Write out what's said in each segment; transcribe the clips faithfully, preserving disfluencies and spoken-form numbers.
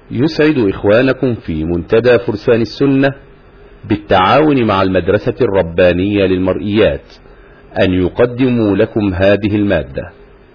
يسعد إخوانكم في منتدى فرسان السنة بالتعاون مع المدرسة الربانية للمرئيات أن يقدموا لكم هذه المادة.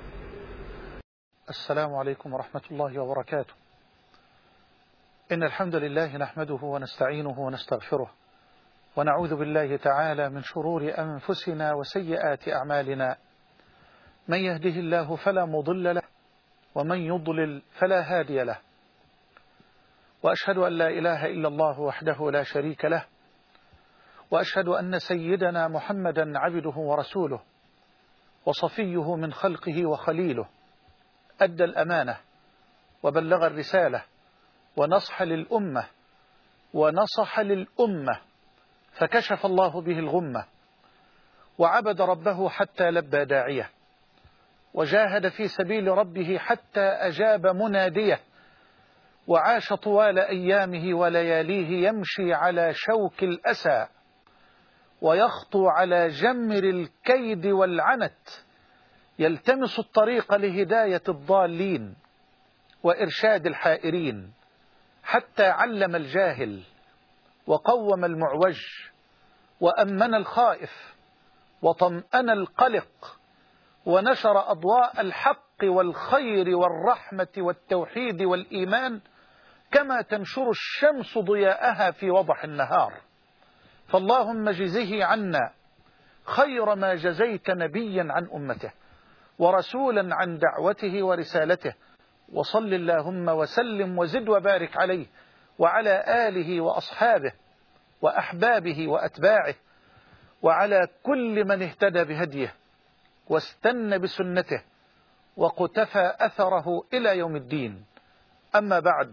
السلام عليكم ورحمة الله وبركاته. إن الحمد لله نحمده ونستعينه ونستغفره، ونعوذ بالله تعالى من شرور أنفسنا وسيئات أعمالنا. من يهده الله فلا مضل له، ومن يضلل فلا هادي له. وأشهد أن لا إله إلا الله وحده لا شريك له، وأشهد أن سيدنا محمدا عبده ورسوله وصفيه من خلقه وخليله، أدى الأمانة وبلغ الرسالة ونصح للأمة ونصح للأمة، فكشف الله به الغمة، وعبد ربه حتى لبى داعيه، وجاهد في سبيل ربه حتى أجاب مناديه، وعاش طوال أيامه ولياليه يمشي على شوك الأسى، ويخطو على جمر الكيد والعنت، يلتمس الطريق لهداية الضالين وإرشاد الحائرين، حتى علم الجاهل وقوم المعوج وأمن الخائف وطمأن القلق، ونشر أضواء الحق والخير والرحمة والتوحيد والإيمان كما تنشر الشمس ضياءها في وضح النهار. فاللهم جزه عنا خير ما جزيت نبيا عن أمته ورسولا عن دعوته ورسالته، وصل اللهم وسلم وزد وبارك عليه وعلى آله وأصحابه وأحبابه وأتباعه، وعلى كل من اهتدى بهديه واستنى بسنته وقتفى أثره إلى يوم الدين. أما بعد،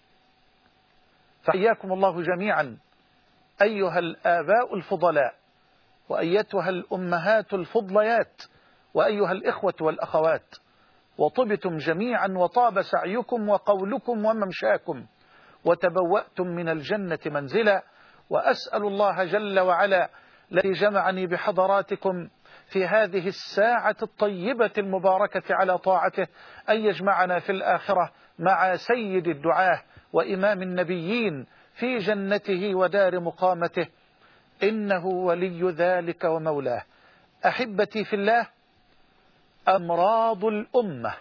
فحياكم الله جميعا أيها الآباء الفضلاء، وأيتها الأمهات الفضليات، وأيها الإخوة والأخوات، وطبتم جميعا وطاب سعيكم وقولكم وممشاكم، وتبوأتم من الجنة منزلا. وأسأل الله جل وعلا الذي جمعني بحضراتكم في هذه الساعة الطيبة المباركة على طاعته أن يجمعنا في الآخرة مع سيد الدعاة وإمام النبيين في جنته ودار مقامته، إنه ولي ذلك ومولاه. أحبتي في الله، أمراض الأمة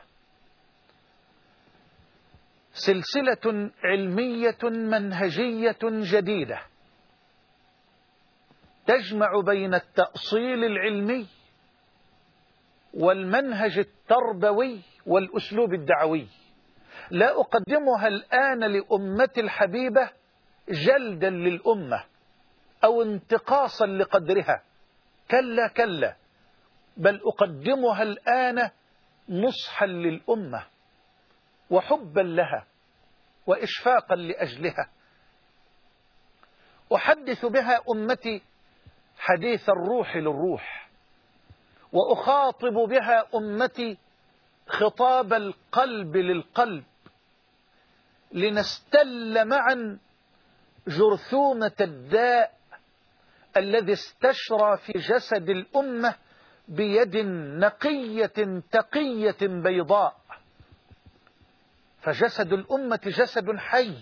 سلسلة علمية منهجية جديدة تجمع بين التأصيل العلمي والمنهج التربوي والأسلوب الدعوي. لا أقدمها الآن لأمتي الحبيبة جلدا للأمة أو انتقاصا لقدرها، كلا كلا، بل أقدمها الآن نصحا للأمة وحبا لها وإشفاقا لأجلها. أحدث بها أمتي حديث الروح للروح، وأخاطب بها أمتي خطاب القلب للقلب، لنستل معا جرثومة الداء الذي استشرى في جسد الأمة بيد نقية تقية بيضاء. فجسد الأمة جسد حي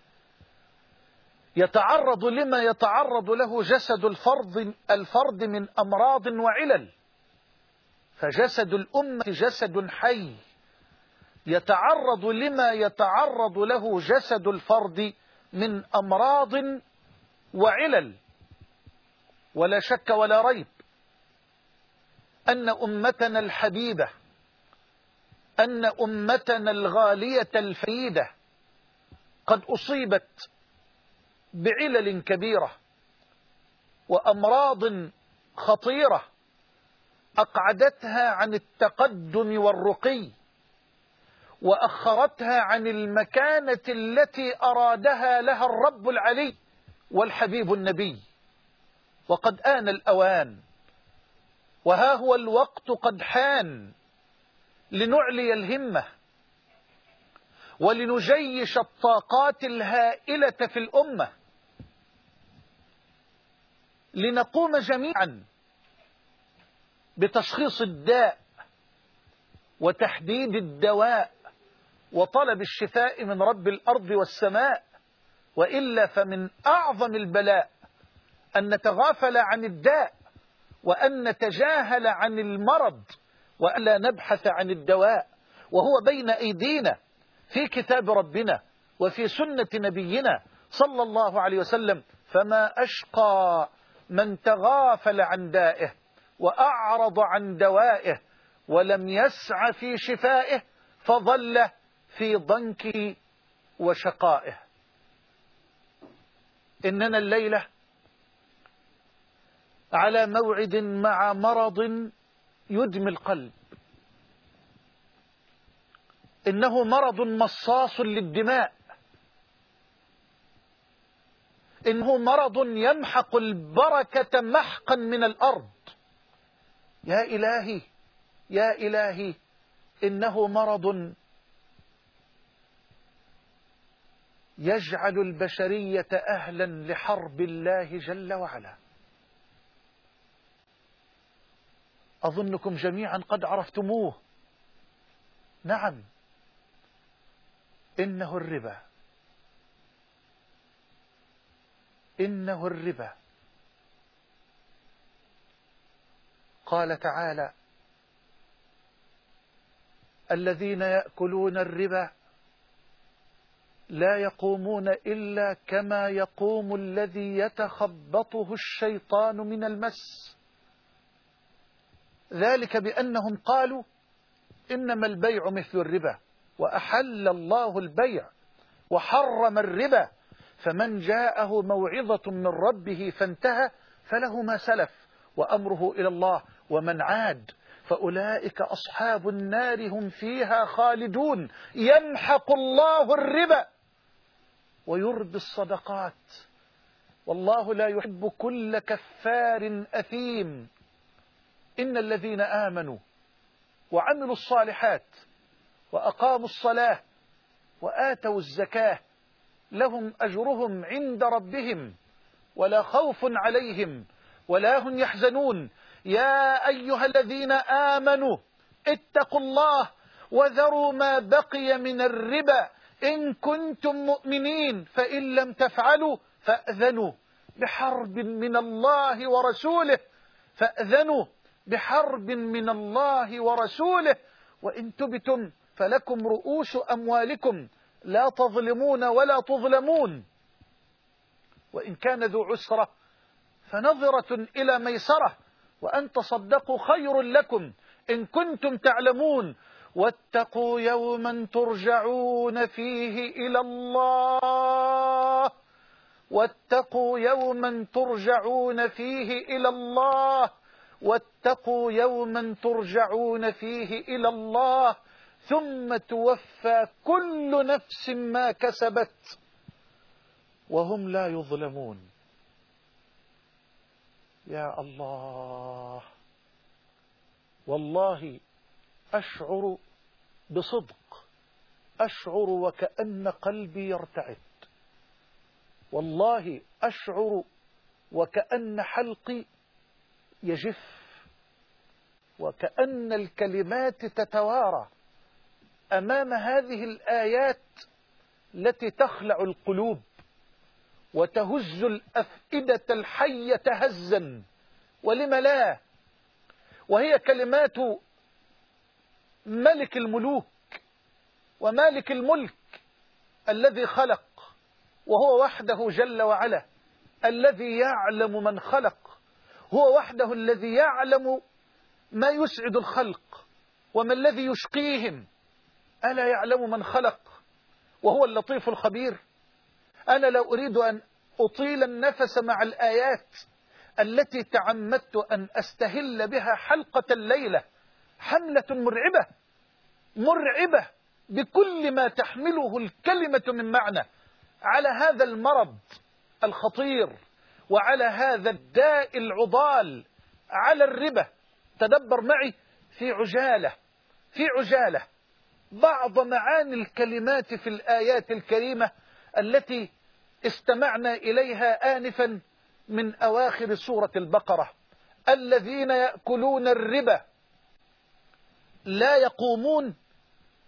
يتعرض لما يتعرض له جسد الفرد, الفرد من أمراض وعلل. فجسد الأمة جسد حي يتعرض لما يتعرض له جسد الفرد من أمراض وعلل. ولا شك ولا ريب أن أمتنا الحبيبة، أن أمتنا الغالية الفريدة قد أصيبت بعلل كبيرة وأمراض خطيرة أقعدتها عن التقدم والرقي، وأخرتها عن المكانة التي أرادها لها الرب العلي والحبيب النبي. وقد آن الأوان، وها هو الوقت قد حان، لنعلي الهمة ولنجيش الطاقات الهائلة في الأمة، لنقوم جميعا بتشخيص الداء وتحديد الدواء وطلب الشفاء من رب الأرض والسماء، وإلا فمن أعظم البلاء أن نتغافل عن الداء، وأن نتجاهل عن المرض، وألا نبحث عن الدواء، وهو بين أيدينا في كتاب ربنا وفي سنة نبينا صلى الله عليه وسلم. فما أشقى من تغافل عن دائه وأعرض عن دوائه ولم يسع في شفائه، فظل في ضنك وشقائه. إننا الليلة على موعد مع مرض يدمي القلب. إنه مرض مصاص للدماء، إنه مرض يمحق البركة محقا من الأرض. يا إلهي يا إلهي، إنه مرض يجعل البشرية أهلا لحرب الله جل وعلا. أظنكم جميعا قد عرفتموه. نعم، إنه الربا. إنه الربا. قال تعالى: الذين يأكلون الربا لا يقومون إلا كما يقوم الذي يتخبطه الشيطان من المس، ذلك بأنهم قالوا إنما البيع مثل الربا وأحل الله البيع وحرم الربا، فمن جاءه موعظة من ربه فانتهى فله ما سلف وأمره إلى الله، ومن عاد فأولئك أصحاب النار هم فيها خالدون. يمحق الله الربا ويربي الصدقات، والله لا يحب كل كفار أثيم. إن الذين آمنوا وعملوا الصالحات وأقاموا الصلاة وآتوا الزكاة لهم أجرهم عند ربهم ولا خوف عليهم ولا هم يحزنون. يا أيها الذين آمنوا اتقوا الله وذروا ما بقي من الربا إن كنتم مؤمنين، فإن لم تفعلوا فأذنوا بحرب من الله ورسوله فأذنوا بحرب من الله ورسوله وإن تبتم فلكم رؤوس أموالكم لا تظلمون ولا تظلمون، وإن كان ذو عسرة فنظرة إلى ميسرة، وأن تصدقوا خير لكم إن كنتم تعلمون. واتقوا يوما ترجعون فيه إلى الله واتقوا يوما ترجعون فيه إلى الله واتقوا يوما ترجعون فيه إلى الله ثم توفى كل نفس ما كسبت وهم لا يظلمون. يا الله، والله أشعر بصدق، أشعر وكأن قلبي يرتعد، والله أشعر وكأن حلقي يجف، وكأن الكلمات تتوارى أمام هذه الآيات التي تخلع القلوب وتهز الأفئدة الحية هزا. ولم لا؟ وهي كلمات ملك الملوك ومالك الملك الذي خلق، وهو وحده جل وعلا الذي يعلم من خلق، هو وحده الذي يعلم ما يسعد الخلق وما الذي يشقيهم. ألا يعلم من خلق وهو اللطيف الخبير؟ أنا لا أريد أن أطيل النفس مع الآيات التي تعمدت أن أستهل بها حلقة الليلة، حملة مرعبة مرعبة بكل ما تحمله الكلمة من معنى على هذا المرض الخطير وعلى هذا الداء العضال، على الربا. تدبر معي في عجالة في عجالة بعض معاني الكلمات في الآيات الكريمة التي استمعنا إليها آنفا من أواخر سورة البقرة. الذين يأكلون الربا لا يقومون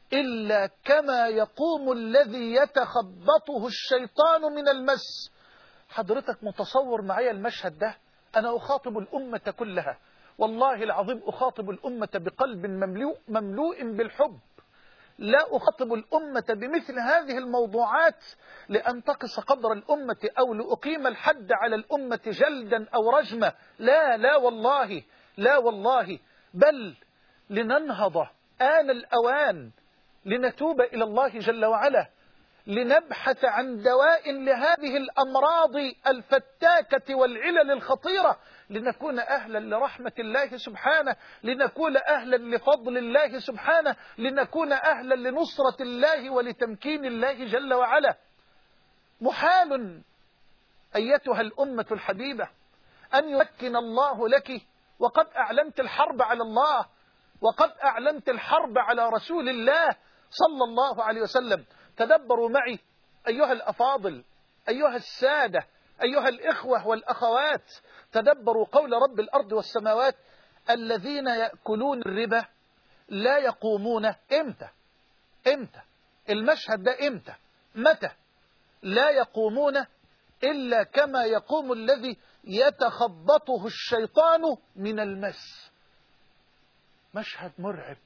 إلا كما يقوم الذي يتخبطه الشيطان من المس. حضرتك متصور معي المشهد ده؟ أنا أخاطب الأمة كلها، والله العظيم أخاطب الأمة بقلب مملوء مملوء بالحب، لا أخاطب الأمة بمثل هذه الموضوعات لأنتقص قدر الأمة أو لأقيم الحد على الأمة جلدا أو رجمة، لا لا والله، لا والله، بل لننهض آن الأوان، لنتوب إلى الله جل وعلا، لنبحث عن دواء لهذه الأمراض الفتاكة والعلل الخطيرة، لنكون أهلا لرحمة الله سبحانه، لنكون أهلا لفضل الله سبحانه، لنكون أهلا لنصرة الله ولتمكين الله جل وعلا. محال أيتها الأمة الحبيبة أن يمكن الله لك وقد أعلنت الحرب على الله، وقد أعلنت الحرب على رسول الله صلى الله عليه وسلم. تدبروا معي أيها الأفاضل، أيها السادة، أيها الإخوة والأخوات، تدبروا قول رب الأرض والسماوات: الذين يأكلون الربا لا يقومون. إمتى؟ إمتى؟ المشهد ده إمتى؟ متى؟ لا يقومون إلا كما يقوم الذي يتخبطه الشيطان من المس. مشهد مرعب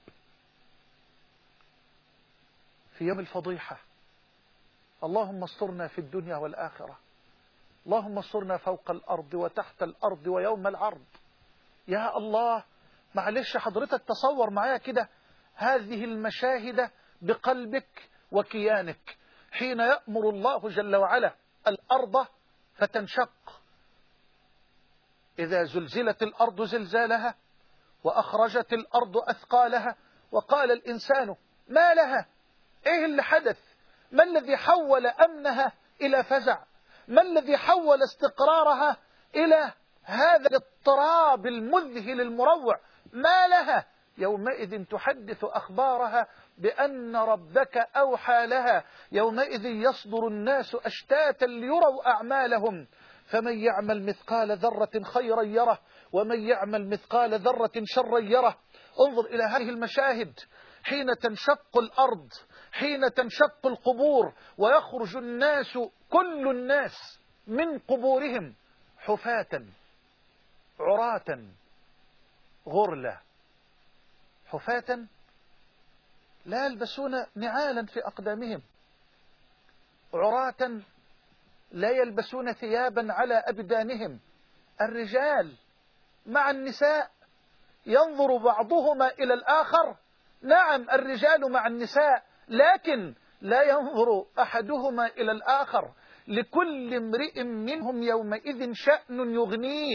في يوم الفضيحة. اللهم استرنا في الدنيا والآخرة، اللهم استرنا فوق الأرض وتحت الأرض ويوم العرض. يا الله، معلش حضرتك تصور معايا كده هذه المشاهد بقلبك وكيانك، حين يأمر الله جل وعلا الأرض فتنشق، إذا زلزلت الأرض زلزالها وأخرجت الأرض أثقالها وقال الإنسان ما لها. إيه اللي حدث؟ ما الذي حول أمنها إلى فزع؟ ما الذي حول استقرارها إلى هذا الاضطراب المذهل المروع؟ ما لها؟ يومئذ تحدث أخبارها بأن ربك أوحى لها، يومئذ يصدر الناس أشتاتا ليروا أعمالهم، فمن يعمل مثقال ذرة خيرا يره ومن يعمل مثقال ذرة شرا يره. انظر إلى هذه المشاهد حين تنشق الأرض، حين تنشق القبور ويخرج الناس كل الناس من قبورهم حفاة عراة غرلا، حفاة لا يلبسون نعالا في أقدامهم، عراة لا يلبسون ثيابا على أبدانهم. الرجال مع النساء ينظر بعضهما إلى الآخر، نعم الرجال مع النساء، لكن لا ينظر أحدهما إلى الآخر، لكل امرئ منهم يومئذ شأن يغنيه.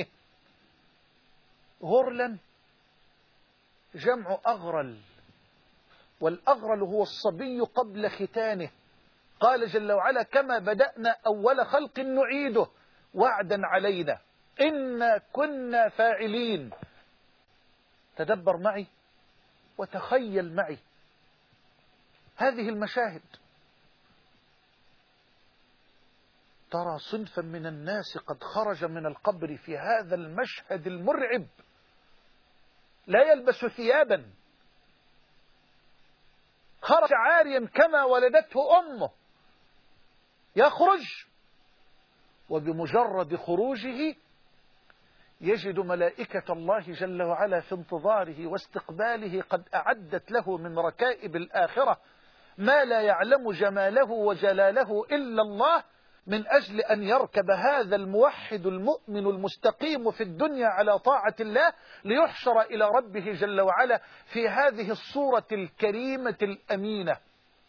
غرلا جمع أغرل، والأغرل هو الصبي قبل ختانه. قال جل وعلا: كما بدأنا أول خلق نعيده وعدا علينا إنا كنا فاعلين. تدبر معي وتخيل معي هذه المشاهد. ترى صنفا من الناس قد خرج من القبر في هذا المشهد المرعب، لا يلبس ثيابا، خرج عاريا كما ولدته أمه، يخرج وبمجرد خروجه يجد ملائكة الله جل وعلا في انتظاره واستقباله، قد أعدت له من ركائب الآخرة ما لا يعلم جماله وجلاله إلا الله، من أجل أن يركب هذا الموحد المؤمن المستقيم في الدنيا على طاعة الله ليحشر إلى ربه جل وعلا في هذه الصورة الكريمة الأمينة.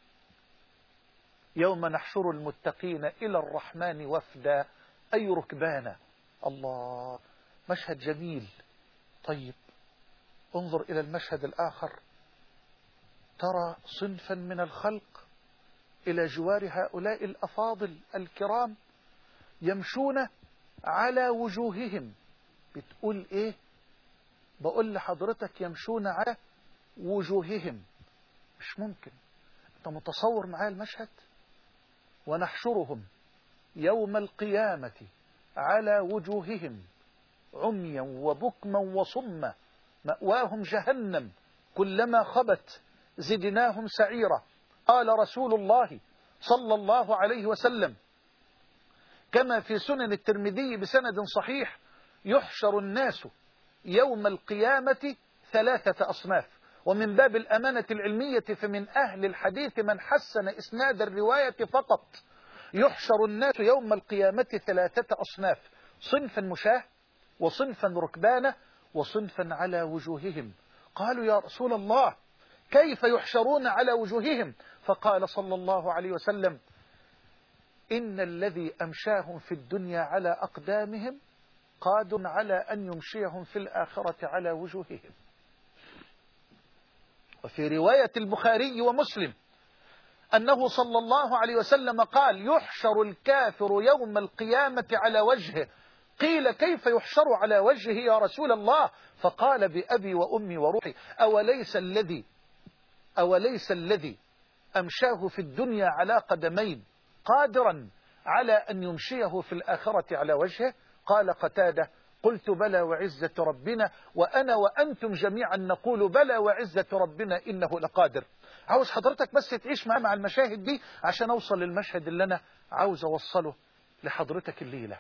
يوم نحشر المتقين إلى الرحمن وفدا أي ركبانا. الله، مشهد جميل. طيب انظر إلى المشهد الآخر، ترى صنفا من الخلق إلى جوار هؤلاء الأفاضل الكرام يمشون على وجوههم. بتقول إيه؟ بقول لحضرتك يمشون على وجوههم. مش ممكن. أنت متصور معايا المشهد؟ ونحشرهم يوم القيامة على وجوههم عميا وبكما وصما مأواهم جهنم كلما خبت زدناهم سعيرا. قال رسول الله صلى الله عليه وسلم كما في سنن الترمذي بسند صحيح: يحشر الناس يوم القيامة ثلاثة أصناف. ومن باب الأمانة العلمية فمن أهل الحديث من حسن إسناد الرواية فقط. يحشر الناس يوم القيامة ثلاثة أصناف: صنفا مشاة، وصنفا ركبانة، وصنفا على وجوههم. قالوا يا رسول الله كيف يحشرون على وجوههم؟ فقال صلى الله عليه وسلم: إن الذي أمشاهم في الدنيا على أقدامهم قادر على أن يمشيهم في الآخرة على وجوههم. وفي رواية البخاري ومسلم أنه صلى الله عليه وسلم قال: يحشر الكافر يوم القيامة على وجهه. قيل: كيف يحشر على وجهه يا رسول الله؟ فقال: بأبي وأمي وروحي، أوليس الذي أوليس الذي أمشاه في الدنيا على قدمين قادرا على أن يمشيه في الآخرة على وجهه؟ قال قتادة: قلت بلى وعزة ربنا، وأنا وأنتم جميعا نقول بلى وعزة ربنا إنه لقادر. عاوز حضرتك بس تعيش معي مع المشاهد دي عشان أوصل للمشهد اللي أنا عاوز أوصله لحضرتك الليلة.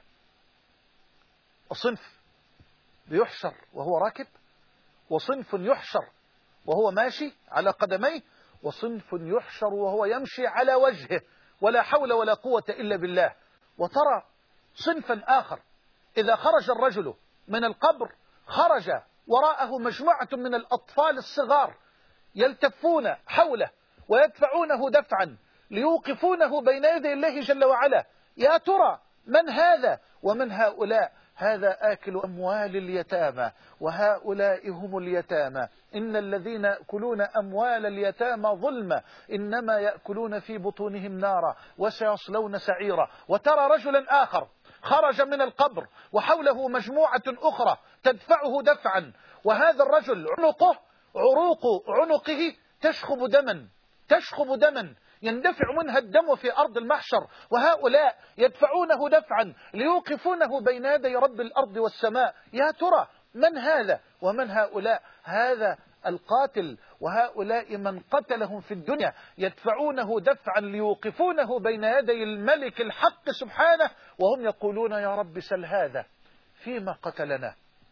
صنف بيحشر وهو راكب، وصنف يحشر وهو ماشي على قدميه، وصنف يحشر وهو يمشي على وجهه ولا حول ولا قوة إلا بالله. وترى صنفا آخر إذا خرج الرجل من القبر خرج وراءه مجموعة من الأطفال الصغار يلتفون حوله ويدفعونه دفعا ليوقفونه بين يدي الله جل وعلا. يا ترى من هذا ومن هؤلاء؟ هذا آكل أموال اليتامى، وهؤلاء هم اليتامى. إن الذين يأكلون أموال اليتامى ظلما إنما يأكلون في بطونهم نارا وسيصلون سعيرا. وترى رجلا آخر خرج من القبر وحوله مجموعة أخرى تدفعه دفعا، وهذا الرجل عنقه عروق عنقه تشخب دما تشخب دما يندفع منها الدم في أرض المحشر، وهؤلاء يدفعونه دفعا ليوقفونه بين يدي رب الأرض والسماء. يا ترى من هذا ومن هؤلاء؟ هذا القاتل، وهؤلاء من قتلهم في الدنيا يدفعونه دفعا ليوقفونه بين يدي الملك الحق سبحانه، وهم يقولون يا رب سل هذا فيما قتلنا.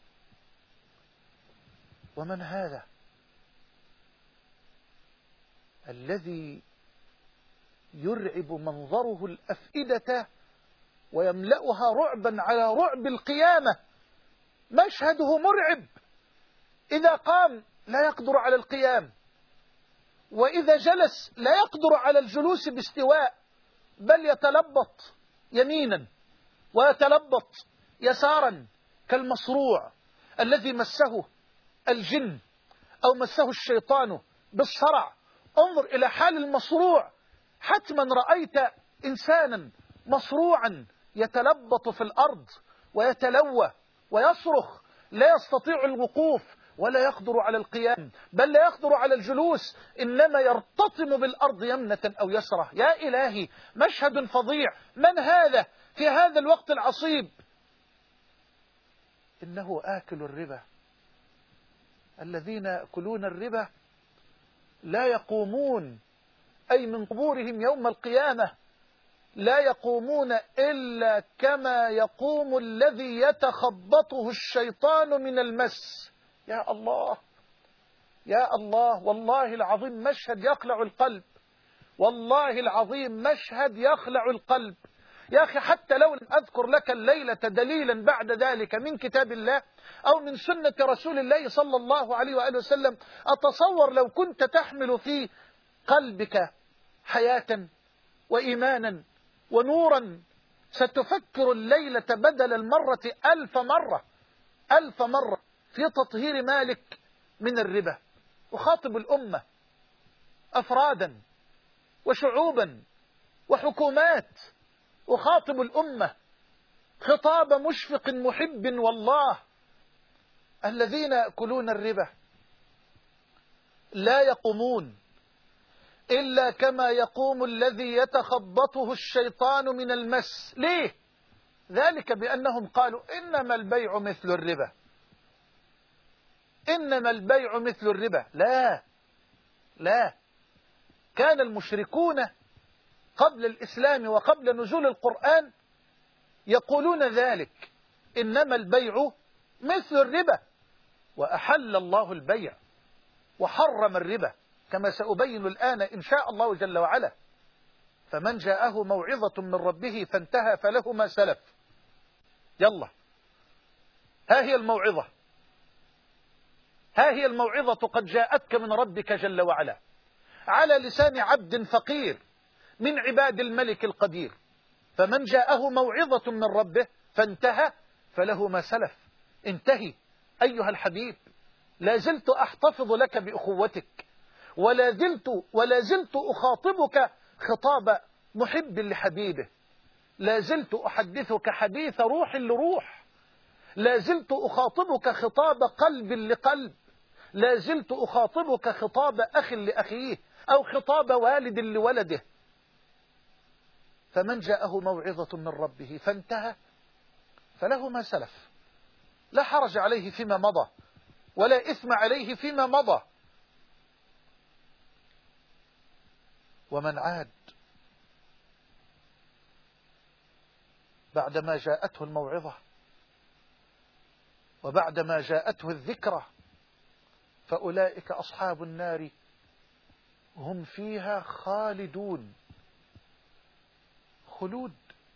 ومن هذا الذي يرعب منظره الأفئدة ويملأها رعبا على رعب القيامة؟ مشهده مرعب. إذا قام لا يقدر على القيام، وإذا جلس لا يقدر على الجلوس باستواء، بل يتلبط يمينا ويتلبط يسارا كالمصروع الذي مسه الجن أو مسه الشيطان بالصرع. انظر إلى حال المصروع، حتما رأيت إنسانا مصروعا يتلبط في الأرض ويتلوى ويصرخ، لا يستطيع الوقوف ولا يقدر على القيام، بل لا يقدر على الجلوس، إنما يرتطم بالأرض يمنة أو يسرة. يا إلهي، مشهد فظيع. من هذا في هذا الوقت العصيب؟ إنه آكل الربا. الذين يأكلون الربا لا يقومون، أي من قبورهم يوم القيامة لا يقومون إلا كما يقوم الذي يتخبطه الشيطان من المس. يا الله يا الله، والله العظيم مشهد يخلع القلب، والله العظيم مشهد يخلع القلب. يا أخي، حتى لو لم أذكر لك الليلة دليلا بعد ذلك من كتاب الله أو من سنة رسول الله صلى الله عليه وآله وسلم، أتصور لو كنت تحمل في قلبك حياة وإيمانا ونورا ستفكر الليلة بدل المرة ألف مرة ألف مرة في تطهير مالك من الربا. أخاطب الأمة أفرادا وشعوبا وحكومات، أخاطب الأمة خطاب مشفق محب والله. الذين يأكلون الربا لا يقومون إلا كما يقوم الذي يتخبطه الشيطان من المس. ليه؟ ذلك بأنهم قالوا إنما البيع مثل الربا، إنما البيع مثل الربا. لا، لا، كان المشركون قبل الإسلام وقبل نزول القرآن يقولون ذلك، إنما البيع مثل الربا، وأحل الله البيع وحرم الربا كما سأبين الآن إن شاء الله جل وعلا. فمن جاءه موعظة من ربه فانتهى فله ما سلف. يلا، ها هي الموعظة، ها هي الموعظة قد جاءتك من ربك جل وعلا على لسان عبد فقير من عباد الملك القدير. فمن جاءه موعظة من ربه فانتهى فله ما سلف. انتهي أيها الحبيب، لا زلت أحتفظ لك بأخوتك، ولا زلت, ولا زلت أخاطبك خطاب محب لحبيبه، لا زلت أحدثك حديث روح لروح، لا زلت أخاطبك خطاب قلب لقلب، لا زلت أخاطبك خطاب أخ لأخيه أو خطاب والد لولده. فمن جاءه موعظة من ربه فانتهى فله ما سلف، لا حرج عليه فيما مضى ولا إثم عليه فيما مضى. ومن عاد بعدما جاءته الموعظة وبعدما جاءته الذكرى فأولئك أصحاب النار هم فيها خالدون. خلود.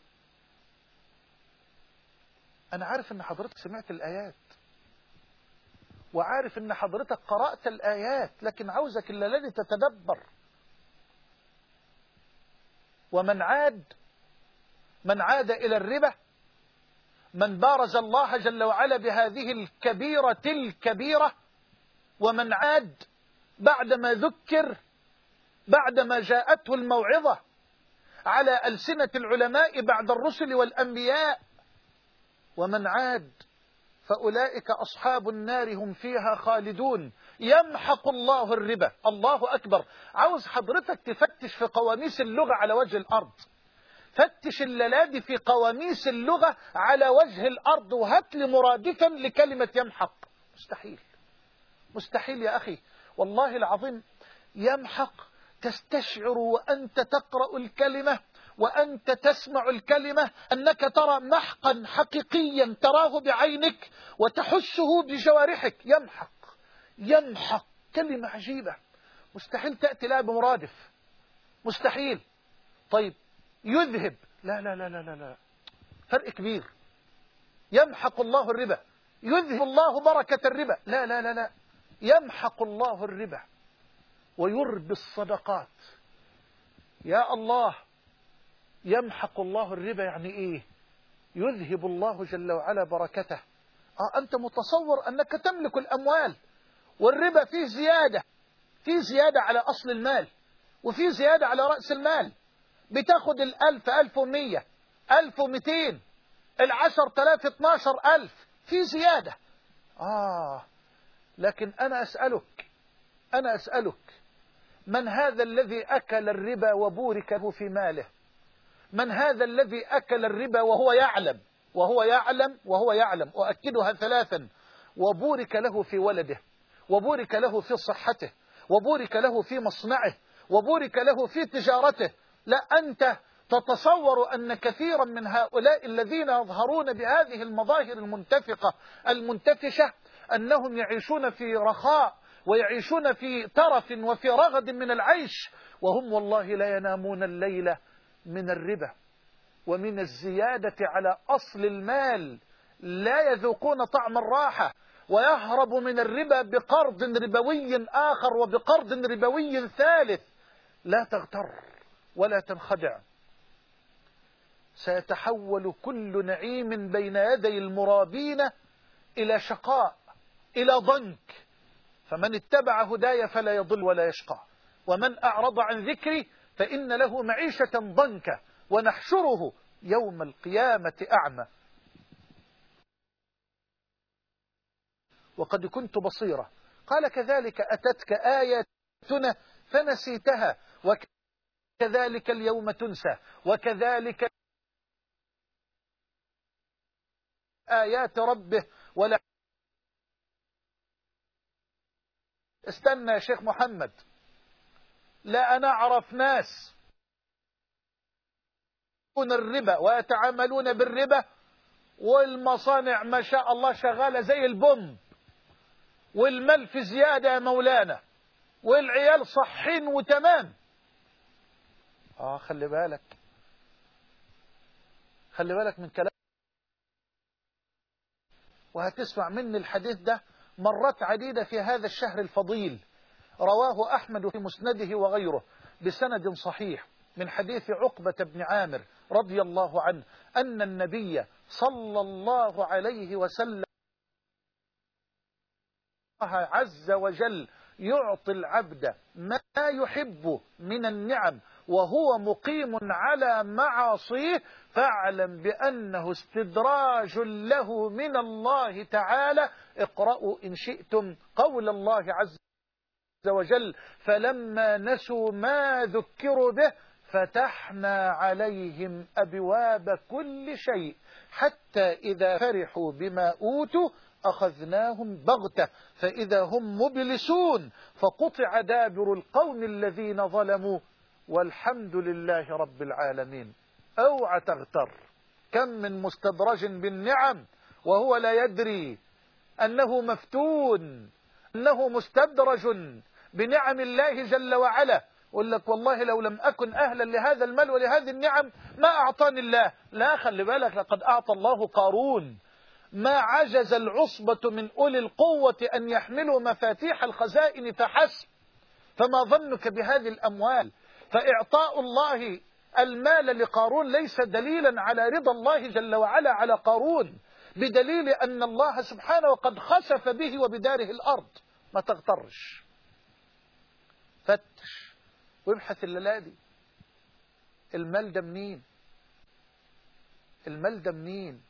أنا عارف أن حضرتك سمعت الآيات وعارف أن حضرتك قرأت الآيات، لكن عاوزك إلا الذي تتدبر. ومن عاد، من عاد إلى الربا، من بارز الله جل وعلا بهذه الكبيرة الكبيرة، ومن عاد بعدما ذكر، بعدما جاءته الموعظة على ألسنة العلماء بعد الرسل والأنبياء، ومن عاد فأولئك أصحاب النار هم فيها خالدون. يمحق الله الربا. الله أكبر. عاوز حضرتك تفتش في قواميس اللغة على وجه الأرض، فتش الليلة في قواميس اللغة على وجه الأرض وهات لي مرادفا لكلمة يمحق. مستحيل، مستحيل يا أخي، والله العظيم. يمحق تستشعر وأنت تقرأ الكلمة وأنت تسمع الكلمة أنك ترى محقا حقيقيا تراه بعينك وتحسه بجوارحك. يمحق، يمحق كلمة عجيبة، مستحيل تأتي لها بمرادف، مستحيل. طيب يذهب، لا لا لا لا لا لا، فرق كبير. يمحق الله الربا، يذهب الله بركة الربا، لا لا لا لا، يمحق الله الربا ويربي الصدقات. يا الله، يمحق الله الربا يعني ايه؟ يذهب الله جل وعلا بركته. آه أنت متصور أنك تملك الأموال، والربا فيه زيادة، فيه زيادة على أصل المال وفيه زيادة على رأس المال. بتاخد الألف، ألف ومية، ألف ومتين، العشر تلاف، اتناشر ألف، في زيادة. آه لكن أنا أسألك، أنا أسألك من هذا الذي أكل الربا وبورك له في ماله؟ من هذا الذي أكل الربا وهو يعلم، وهو يعلم وهو يعلم أؤكدها ثلاثا، وبورك له في ولده، وبورك له في صحته، وبورك له في مصنعه، وبورك له في تجارته؟ لا، أنت تتصور أن كثيرا من هؤلاء الذين يظهرون بهذه المظاهر المنتفقة المنتفشة أنهم يعيشون في رخاء ويعيشون في ترف وفي رغد من العيش، وهم والله لا ينامون الليلة من الربا ومن الزيادة على أصل المال، لا يذوقون طعم الراحة، ويهرب من الربا بقرض ربوي آخر وبقرض ربوي ثالث. لا تغتر ولا تنخدع، سيتحول كل نعيم بين يدي المرابين إلى شقاء، إلى ضنك. فمن اتبع هداي فلا يضل ولا يشقى، ومن أعرض عن ذكري فإن له معيشة ضنكا ونحشره يوم القيامة أعمى. وقد كنت بصيرا. قال كذلك أتتك آياتنا فنسيتها وكذلك اليوم تنسى وكذلك آيات ربه. ولا استنى يا شيخ محمد، لا أنا أعرف ناس الربا ويتعاملون بالربا والمصانع ما شاء الله شغالة زي البوم، والمال في زيادة يا مولانا، والعيال صحين وتمام. آه خلي بالك، خلي بالك من كلام. وهتسمع مني الحديث ده مرات عديدة في هذا الشهر الفضيل. رواه أحمد في مسنده وغيره بسند صحيح من حديث عقبة بن عامر رضي الله عنه أن النبي صلى الله عليه وسلم الله عز وجل يعطي العبد ما يحب من النعم وهو مقيم على معاصيه، فاعلم بأنه استدراج له من الله تعالى. اقرأوا إن شئتم قول الله عز وجل: فلما نسوا ما ذكروا به فتحنا عليهم أبواب كل شيء حتى إذا فرحوا بما أوتوا أخذناهم بغتة فإذا هم مبلسون فقطع دابر القوم الذين ظلموا والحمد لله رب العالمين. اوعى تغتر، كم من مستدرج بالنعم وهو لا يدري أنه مفتون، أنه مستدرج بنعم الله جل وعلا. يقول لك والله لو لم أكن أهلا لهذا المال ولهذه النعم ما أعطاني الله. لا، خلي بالك، لقد أعطى الله قارون ما عجز العصبة من أولي القوة أن يحملوا مفاتيح الخزائن فحسب، فما ظنك بهذه الأموال؟ فإعطاء الله المال لقارون ليس دليلا على رضا الله جل وعلا على قارون، بدليل أن الله سبحانه قد خسف به وبداره الأرض. ما تغترش، فتش وابحث الليلة دي المال ده منين، المال ده منين.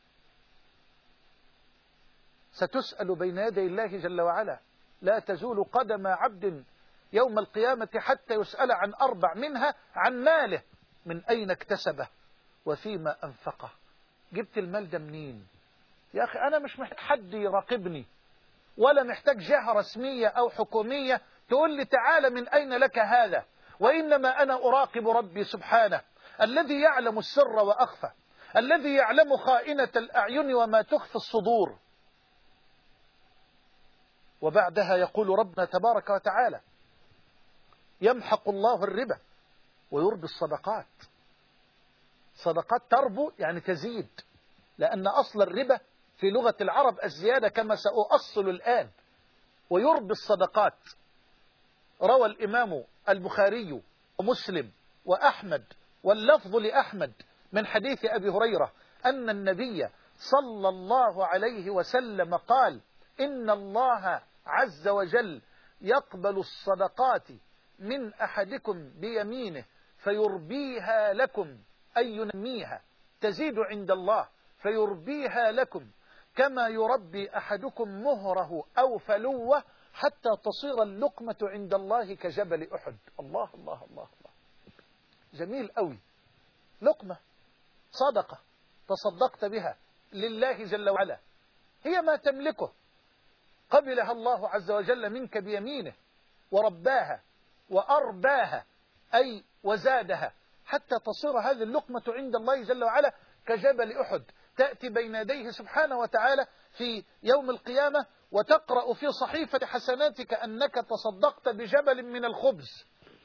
ستسأل بين يدي الله جل وعلا، لا تزول قدم عبد يوم القيامة حتى يسأل عن أربع، منها عن ماله، من أين اكتسبه وفيما أنفقه. جبت المال ده منين؟ يا أخي أنا مش محتاج حد يراقبني ولا محتاج جهة رسمية أو حكومية تقول لي تعالى من أين لك هذا، وإنما أنا أراقب ربي سبحانه الذي يعلم السر وأخفى، الذي يعلم خائنة الأعين وما تخفي الصدور. وبعدها يقول ربنا تبارك وتعالى: يمحق الله الربا ويربي الصدقات. صدقات تربو يعني تزيد، لأن أصل الربا في لغة العرب الزيادة كما سأؤصل الآن. ويربي الصدقات. روى الإمام البخاري ومسلم وأحمد واللفظ لأحمد من حديث أبي هريرة أن النبي صلى الله عليه وسلم قال: إن الله عز وجل يقبل الصدقات من أحدكم بيمينه فيربيها لكم، أي ينميها، تزيد عند الله فيربيها لكم كما يربي أحدكم مهره أو فلوه حتى تصير اللقمة عند الله كجبل أحد. الله الله الله الله، جميل قوي. لقمة صدقة تصدقت بها لله جل وعلا، هي ما تملكه، قبلها الله عز وجل منك بيمينه ورباها وأرباها، أي وزادها، حتى تصير هذه اللقمة عند الله جل وعلا كجبل أحد، تأتي بين يديه سبحانه وتعالى في يوم القيامة وتقرأ في صحيفة حسناتك أنك تصدقت بجبل من الخبز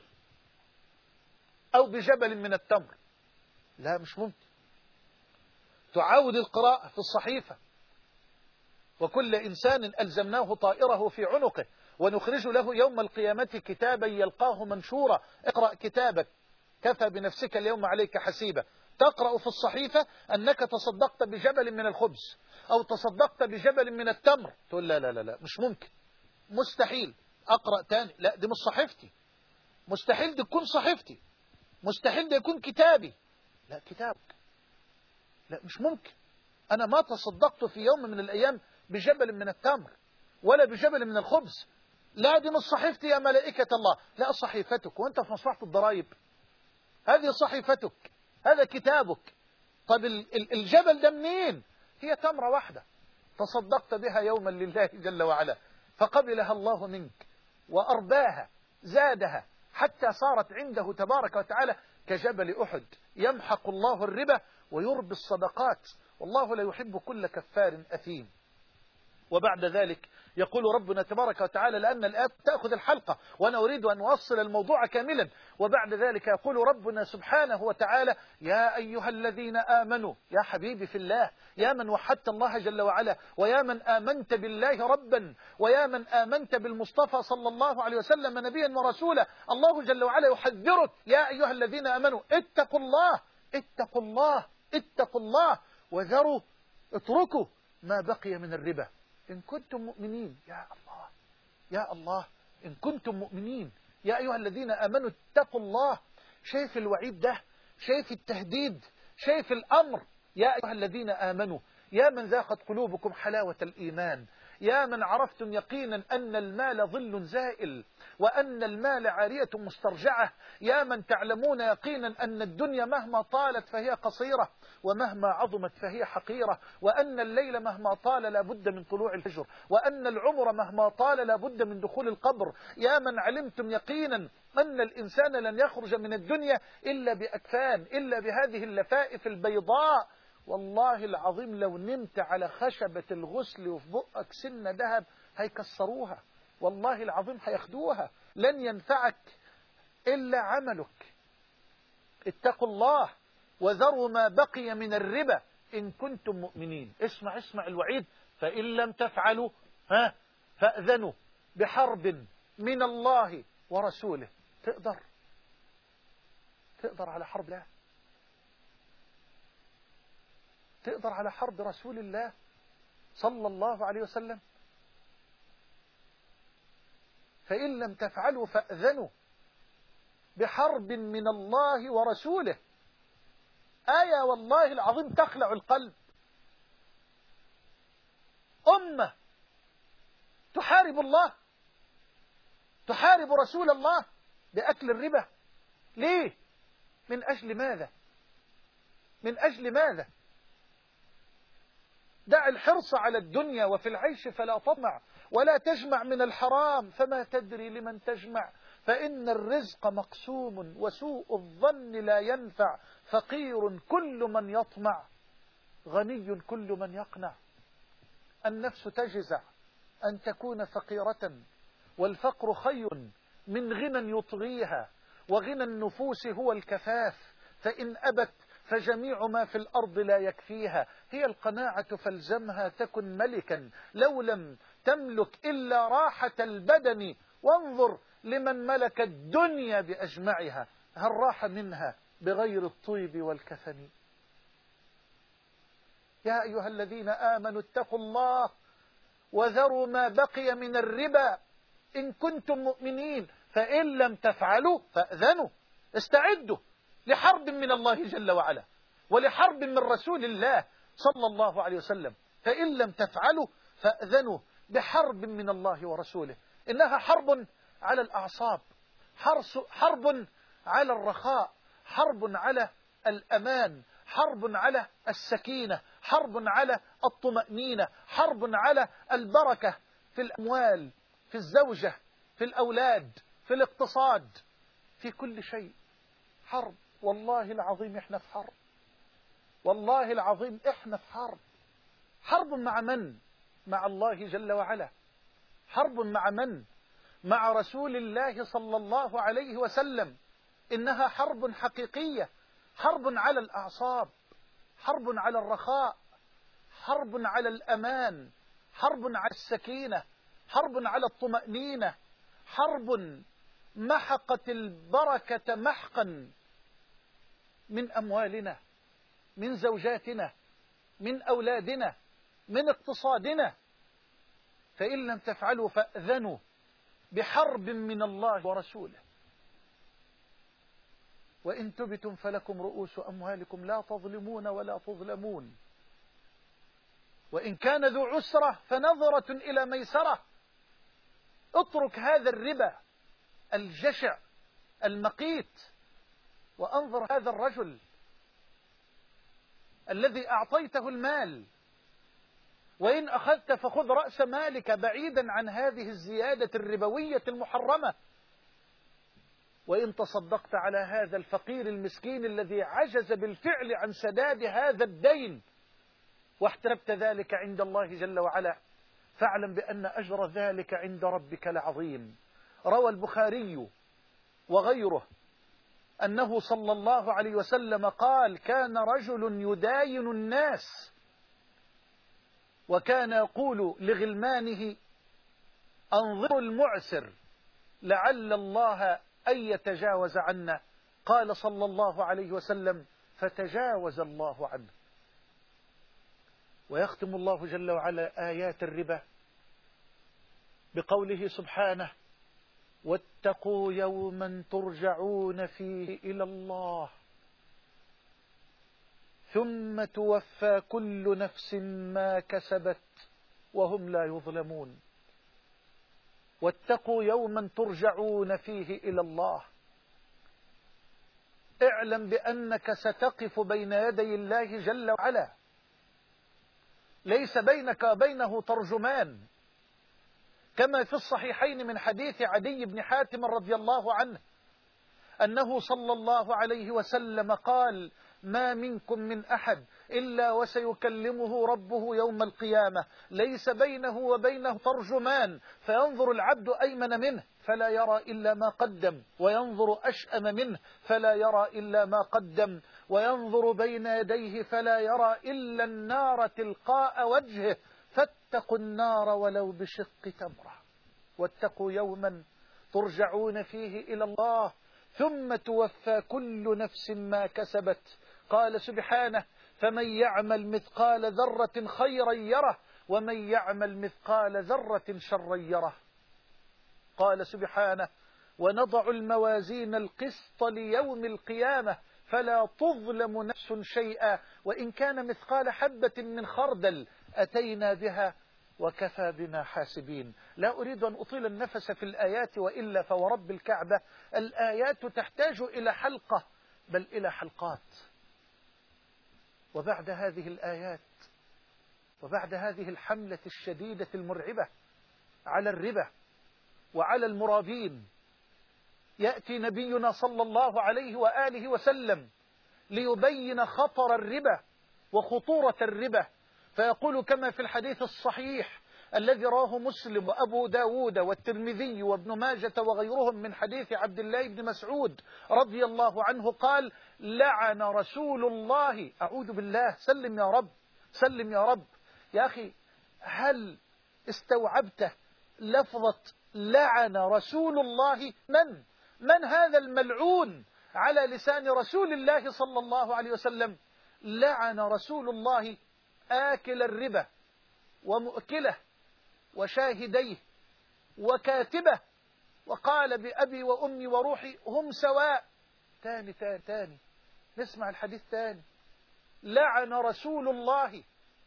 أو بجبل من التمر. لا، مش ممكن. تعاود القراءة في الصحيفة: وكل إنسان ألزمناه طائره في عنقه ونخرج له يوم القيامة كتابا يلقاه منشورا، اقرأ كتابك كفى بنفسك اليوم عليك حسيبا. تقرأ في الصحيفة أنك تصدقت بجبل من الخبز أو تصدقت بجبل من التمر. تقول لا لا لا لا، مش ممكن، مستحيل. أقرأ تاني: لا دي مش صحيفتي، مستحيل دي تكون صحيفتي، مستحيل دي يكون كتابي. لا، كتابك. لا، مش ممكن. أنا ما تصدقت في يوم من الأيام بجبل من التمر ولا بجبل من الخبز. لا، دي مش صحيفتي يا ملائكة الله. لا، صحيفتك، وأنت في مصلحة الضرائب، هذه صحيفتك، هذا كتابك. طب الجبل ده منين؟ هي تمرة واحدة تصدقت بها يوما لله جل وعلا فقبلها الله منك وأرباها، زادها، حتى صارت عنده تبارك وتعالى كجبل أحد. يمحق الله الربا ويربي الصدقات، والله لا يحب كل كفار أثيم. وبعد ذلك يقول ربنا تبارك وتعالى، لأن الآيات تأخذ الحلقة وأنا أريد أن أوصل الموضوع كاملا، وبعد ذلك يقول ربنا سبحانه وتعالى: يا أيها الذين آمنوا، يا حبيبي في الله، يا من وحدت الله جل وعلا، ويا من آمنت بالله ربا، ويا من آمنت بالمصطفى صلى الله عليه وسلم نبيا ورسولا، الله جل وعلا يحذرك: يا أيها الذين آمنوا اتقوا الله اتقوا الله اتقوا الله وذروا اتركوا ما بقي من الربا إن كنتم مؤمنين. يا الله يا الله، إن كنتم مؤمنين، يا أيها الذين آمنوا اتقوا الله. شايف الوعيد ده؟ شايف التهديد؟ شايف الأمر؟ يا أيها الذين آمنوا، يا من ذاقت قلوبكم حلاوة الإيمان، يا من عرفتم يقينا أن المال ظل زائل وأن المال عارية مسترجعة، يا من تعلمون يقينا أن الدنيا مهما طالت فهي قصيرة ومهما عظمت فهي حقيرة، وأن الليل مهما طال لابد من طلوع الفجر، وأن العمر مهما طال لابد من دخول القبر، يا من علمتم يقينا أن الإنسان لن يخرج من الدنيا إلا بأكفان، إلا بهذه اللفائف البيضاء. والله العظيم لو نمت على خشبة الغسل وفي بقك سنة ذهب هيكسروها، والله العظيم هياخدوها، لن ينفعك إلا عملك. اتقوا الله وذروا ما بقي من الربا إن كنتم مؤمنين. اسمع اسمع الوعيد: فإن لم تفعلوا ها فأذنوا بحرب من الله ورسوله. تقدر تقدر على حرب؟ لا تقدر على حرب رسول الله صلى الله عليه وسلم؟ فإن لم تفعلوا فأذنوا بحرب من الله ورسوله. آية والله العظيم تخلع القلب. أمة تحارب الله، تحارب رسول الله بأكل الربا. ليه؟ من أجل ماذا؟ من أجل ماذا؟ دع الحرص على الدنيا وفي العيش فلا تطمع، ولا تجمع من الحرام فما تدري لمن تجمع، فإن الرزق مقسوم وسوء الظن لا ينفع، فقير كل من يطمع غني كل من يقنع. النفس تجزع أن تكون فقيرة، والفقر خير من غنى يطغيها، وغنى النفوس هو الكفاف، فإن أبت فجميع ما في الأرض لا يكفيها. هي القناعة فالزمها تكن ملكا، لو لم تملك إلا راحة البدن، وانظر لمن ملك الدنيا بأجمعها، هل راح منها بغير الطيب والكفن؟ يا أيها الذين آمنوا اتقوا الله وذروا ما بقي من الربا إن كنتم مؤمنين، فإن لم تفعلوا فأذنوا. استعدوا لحرب من الله جل وعلا ولحرب من رسول الله صلى الله عليه وسلم. فإن لم تفعلوا فأذنوا بحرب من الله ورسوله. إنها حرب على الأعصاب، حرب على الرخاء، حرب على الأمان، حرب على السكينة، حرب على الطمأنينة، حرب على البركة في الأموال، في الزوجة، في الأولاد، في الاقتصاد، في كل شيء حرب. والله العظيم احنا في حرب، والله العظيم احنا في حرب. حرب مع من؟ مع الله جل وعلا. حرب مع من؟ مع رسول الله صلى الله عليه وسلم. إنها حرب حقيقية، حرب على الأعصاب، حرب على الرخاء، حرب على الأمان، حرب على السكينة، حرب على الطمأنينة، حرب محقت البركة محقا من أموالنا، من زوجاتنا، من أولادنا، من اقتصادنا. فإن لم تفعلوا فأذنوا بحرب من الله ورسوله. وإن تبتم فلكم رؤوس أموالكم لا تظلمون ولا تظلمون، وإن كان ذو عسرة فنظرة إلى ميسرة. اترك هذا الربا الجشع المقيت، وأنظر هذا الرجل الذي أعطيته المال، وإن أخذت فخذ رأس مالك بعيدا عن هذه الزيادة الربوية المحرمة. وإن تصدقت على هذا الفقير المسكين الذي عجز بالفعل عن سداد هذا الدين واحتربت ذلك عند الله جل وعلا، فاعلم بأن أجر ذلك عند ربك لعظيم. روى البخاري وغيره أنه صلى الله عليه وسلم قال: كان رجل يداين الناس وكان يقول لغلمانه: أنظروا المعسر لعل الله أن يتجاوز عنا. قال صلى الله عليه وسلم: فتجاوز الله عنه. ويختم الله جل وعلا آيات الربا بقوله سبحانه: واتقوا يوما ترجعون فيه إلى الله ثم توفى كل نفس ما كسبت وهم لا يظلمون. واتقوا يوما ترجعون فيه إلى الله. اعلم بأنك ستقف بين يدي الله جل وعلا، ليس بينك وبينه ترجمان، كما في الصحيحين من حديث عدي بن حاتم رضي الله عنه أنه صلى الله عليه وسلم قال: ما منكم من أحد إلا وسيكلمه ربه يوم القيامة، ليس بينه وبينه ترجمان، فينظر العبد أيمن منه فلا يرى إلا ما قدم، وينظر أشأم منه فلا يرى إلا ما قدم، وينظر بين يديه فلا يرى إلا النار تلقاء وجهه، فاتقوا النار ولو بشق تمرة. واتقوا يوما ترجعون فيه إلى الله ثم توفى كل نفس ما كسبت. قال سبحانه: فمن يعمل مثقال ذرة خيرا يره ومن يعمل مثقال ذرة شرا يره. قال سبحانه: ونضع الموازين القسط ليوم القيامة فلا تظلم نفس شيئا وإن كان مثقال حبة من خردل أتينا بها وكفى بنا حاسبين. لا أريد أن أطيل النفس في الآيات، وإلا فورب الكعبة الآيات تحتاج إلى حلقة بل إلى حلقات. وبعد هذه الآيات وبعد هذه الحملة الشديدة المرعبة على الربا وعلى المرابين، يأتي نبينا صلى الله عليه وآله وسلم ليبين خطر الربا وخطورة الربا، فيقول كما في الحديث الصحيح الذي رواه مسلم وأبو داود والترمذي وابن ماجة وغيرهم من حديث عبد الله بن مسعود رضي الله عنه قال: لعن رسول الله، أعوذ بالله، سلم يا رب سلم يا رب. يا أخي، هل استوعبت لفظة لعن رسول الله؟ من من هذا الملعون على لسان رسول الله صلى الله عليه وسلم؟ لعن رسول الله آكل الربا ومؤكله وشاهديه وكاتبه، وقال: بأبي وأمي وروحي هم سواء. تاني تاني تاني نسمع الحديث تاني: لعن رسول الله.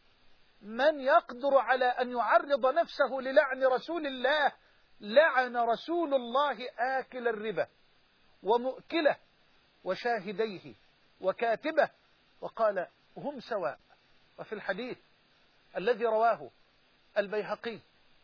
من يقدر على أن يعرض نفسه للعن رسول الله؟ لعن رسول الله آكل الربا ومؤكله وشاهديه وكاتبه، وقال: هم سواء. وفي الحديث الذي رواه البيهقي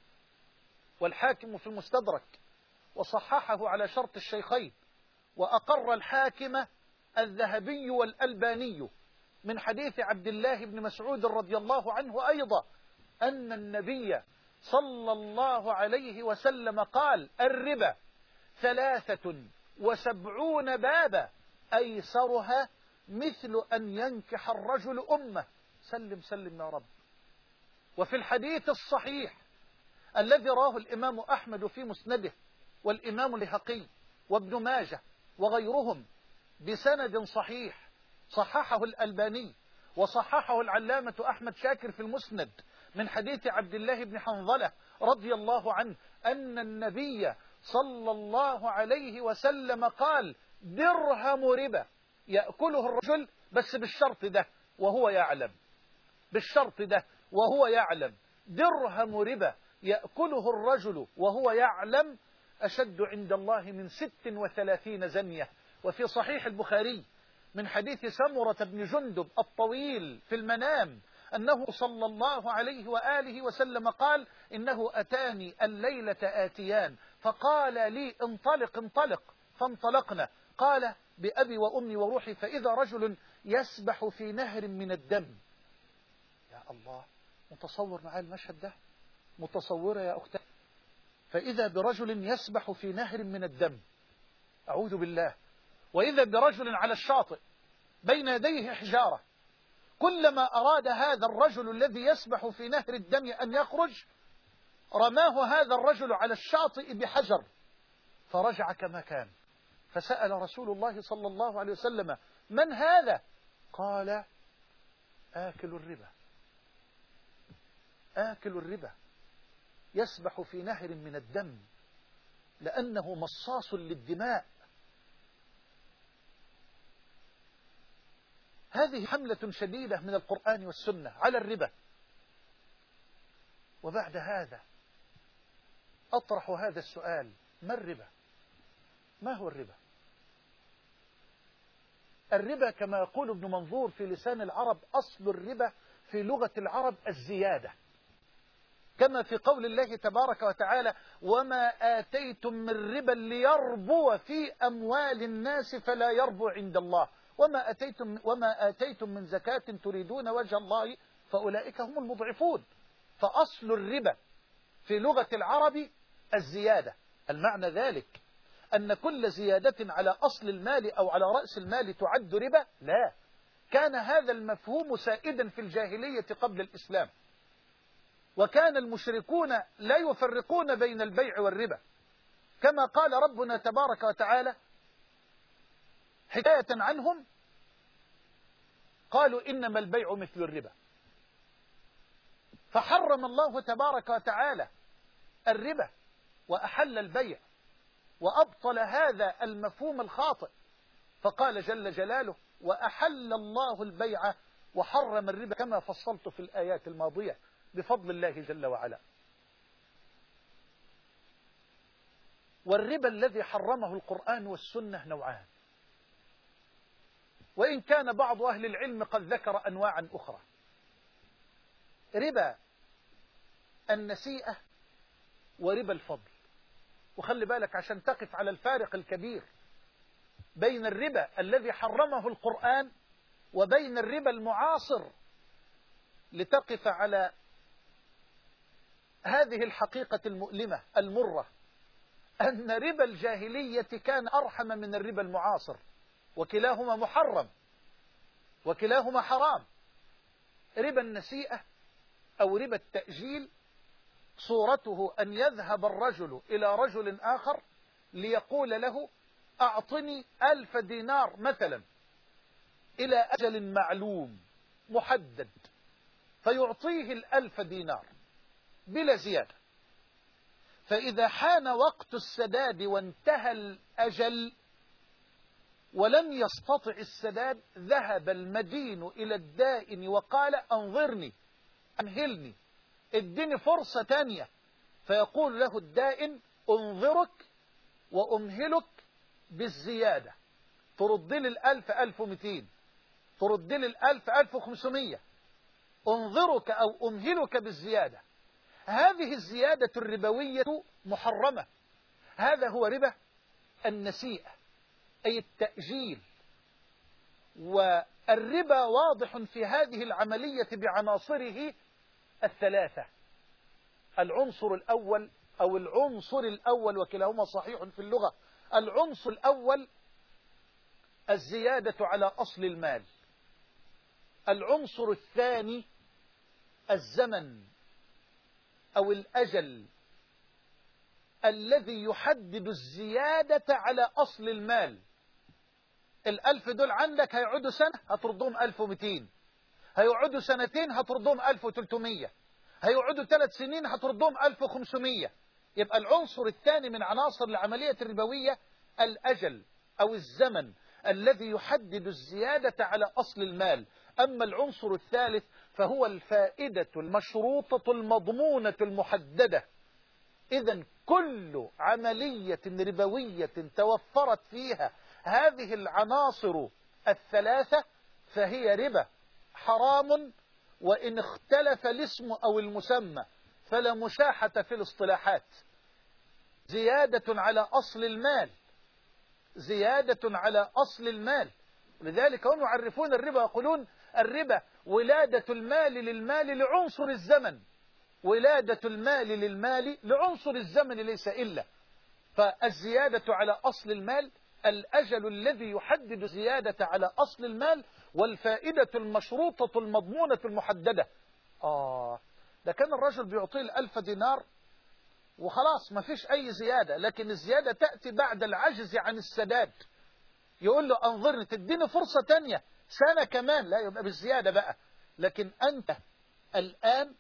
والحاكم في المستدرك وصححه على شرط الشيخين، وأقر الحاكم الذهبي والألباني من حديث عبد الله بن مسعود رضي الله عنه أيضا أن النبي صلى الله عليه وسلم قال: الربا ثلاثة وسبعون بابا أيسرها مثل أن ينكح الرجل أمه. سلم سلم يا رب. وفي الحديث الصحيح الذي راه الإمام أحمد في مسنده والإمام البيهقي وابن ماجه وغيرهم بسند صحيح صححه الألباني وصححه العلامة أحمد شاكر في المسند من حديث عبد الله بن حنظلة رضي الله عنه أن النبي صلى الله عليه وسلم قال: درهم ربا يأكله الرجل، بس بالشرط ده وهو يعلم، بالشرط ده وهو يعلم، درهم ربا يأكله الرجل وهو يعلم أشد عند الله من ست وثلاثين زنية. وفي صحيح البخاري من حديث سمرة بن جندب الطويل في المنام أنه صلى الله عليه وآله وسلم قال: إنه أتاني الليلة آتيان فقال لي: انطلق انطلق، فانطلقنا. قال بأبي وأمي وروحي فإذا رجل يسبح في نهر من الدم. يا الله، متصور معي المشهد ده؟ متصورة يا أختي؟ فإذا برجل يسبح في نهر من الدم، أعوذ بالله. وإذا برجل على الشاطئ بين يديه حجارة، كلما أراد هذا الرجل الذي يسبح في نهر الدم أن يخرج رماه هذا الرجل على الشاطئ بحجر فرجع كما كان. فسأل رسول الله صلى الله عليه وسلم: من هذا؟ قال: آكل الربا، آكل الربا يسبح في نهر من الدم لأنه مصاص للدماء. هذه حملة شديدة من القرآن والسنة على الربا. وبعد هذا أطرح هذا السؤال: ما الربا؟ ما هو الربا؟ الربا كما يقول ابن منظور في لسان العرب: أصل الربا في لغة العرب الزيادة، كما في قول الله تبارك وتعالى: وما آتيتم من ربا ليربو في أموال الناس فلا يربو عند الله وما آتيتم, وما آتيتم من زكاة تريدون وجه الله فأولئك هم المضعفون. فأصل الربا في لغة العرب الزيادة. المعنى ذلك أن كل زيادة على أصل المال أو على رأس المال تعد ربا؟ لا، كان هذا المفهوم سائدا في الجاهلية قبل الإسلام، وكان المشركون لا يفرقون بين البيع والربا، كما قال ربنا تبارك وتعالى حكاية عنهم: قالوا إنما البيع مثل الربا. فحرم الله تبارك وتعالى الربا وأحل البيع وأبطل هذا المفهوم الخاطئ، فقال جل جلاله: وأحل الله البيع وحرم الربا كما فصلت في الآيات الماضية بفضل الله جل وعلا. والربا الذي حرمه القرآن والسنة نوعان، وإن كان بعض أهل العلم قد ذكر أنواعا أخرى. ربا النسيئة وربا الفضل. وخلي بالك عشان تقف على الفارق الكبير بين الربا الذي حرمه القرآن وبين الربا المعاصر، لتقف على هذه الحقيقة المؤلمة المرة، أن ربا الجاهلية كان أرحم من الربا المعاصر، وكلاهما محرم وكلاهما حرام. ربا النسيئة أو ربا التأجيل صورته أن يذهب الرجل إلى رجل آخر ليقول له: أعطني ألف دينار مثلا إلى أجل معلوم محدد، فيعطيه الألف دينار بلا زيادة. فإذا حان وقت السداد وانتهى الأجل ولم يستطع السداد، ذهب المدين إلى الدائن وقال: أنظرني، أمهلني، ادني فرصة تانية. فيقول له الدائن: أنظرك وأمهلك بالزيادة، ترد لي الألف ألف ومئتين، ترد لي الألف ألف وخمسمية، أنظرك أو أمهلك بالزيادة. هذه الزيادة الربوية محرمة. هذا هو ربا النسيئة أي التأجيل. والربا واضح في هذه العملية بعناصره الثلاثة. العنصر الأول أو العنصر الأول وكلاهما صحيح في اللغة، العنصر الأول الزيادة على أصل المال. العنصر الثاني الزمن أو الأجل الذي يحدد الزيادة على أصل المال. الألف دول عندك هيعودوا سنة هتردهم ألف ومئتين، هيقعدوا سنتين هتردهم ألف وثلاثمية، هيقعدوا ثلاث سنين هتردهم ألف وخمسمية. يبقى العنصر الثاني من عناصر العملية الربوية الأجل أو الزمن الذي يحدد الزيادة على أصل المال. أما العنصر الثالث فهو الفائدة المشروطة المضمونة المحددة. إذن كل عملية ربوية توفرت فيها هذه العناصر الثلاثة فهي ربا حرام، وإن اختلف الاسم أو المسمى فلا مشاحة في الاصطلاحات. زيادة على أصل المال زيادة على أصل المال. لذلك هم يعرفون الربا يقولون الربا ولادة المال للمال لعنصر الزمن، ولادة المال للمال لعنصر الزمن ليس إلا. فالزيادة على أصل المال الأجل الذي يحدد زيادة على أصل المال، والفائدة المشروطة المضمونة المحددة. آه ده كان الرجل بيعطيه الألف دينار وخلاص ما فيش أي زيادة، لكن الزيادة تأتي بعد العجز عن السداد. يقول له أنظرني تديني فرصة تانية سنة كمان، لا يبقى بالزيادة بقى. لكن أنت الآن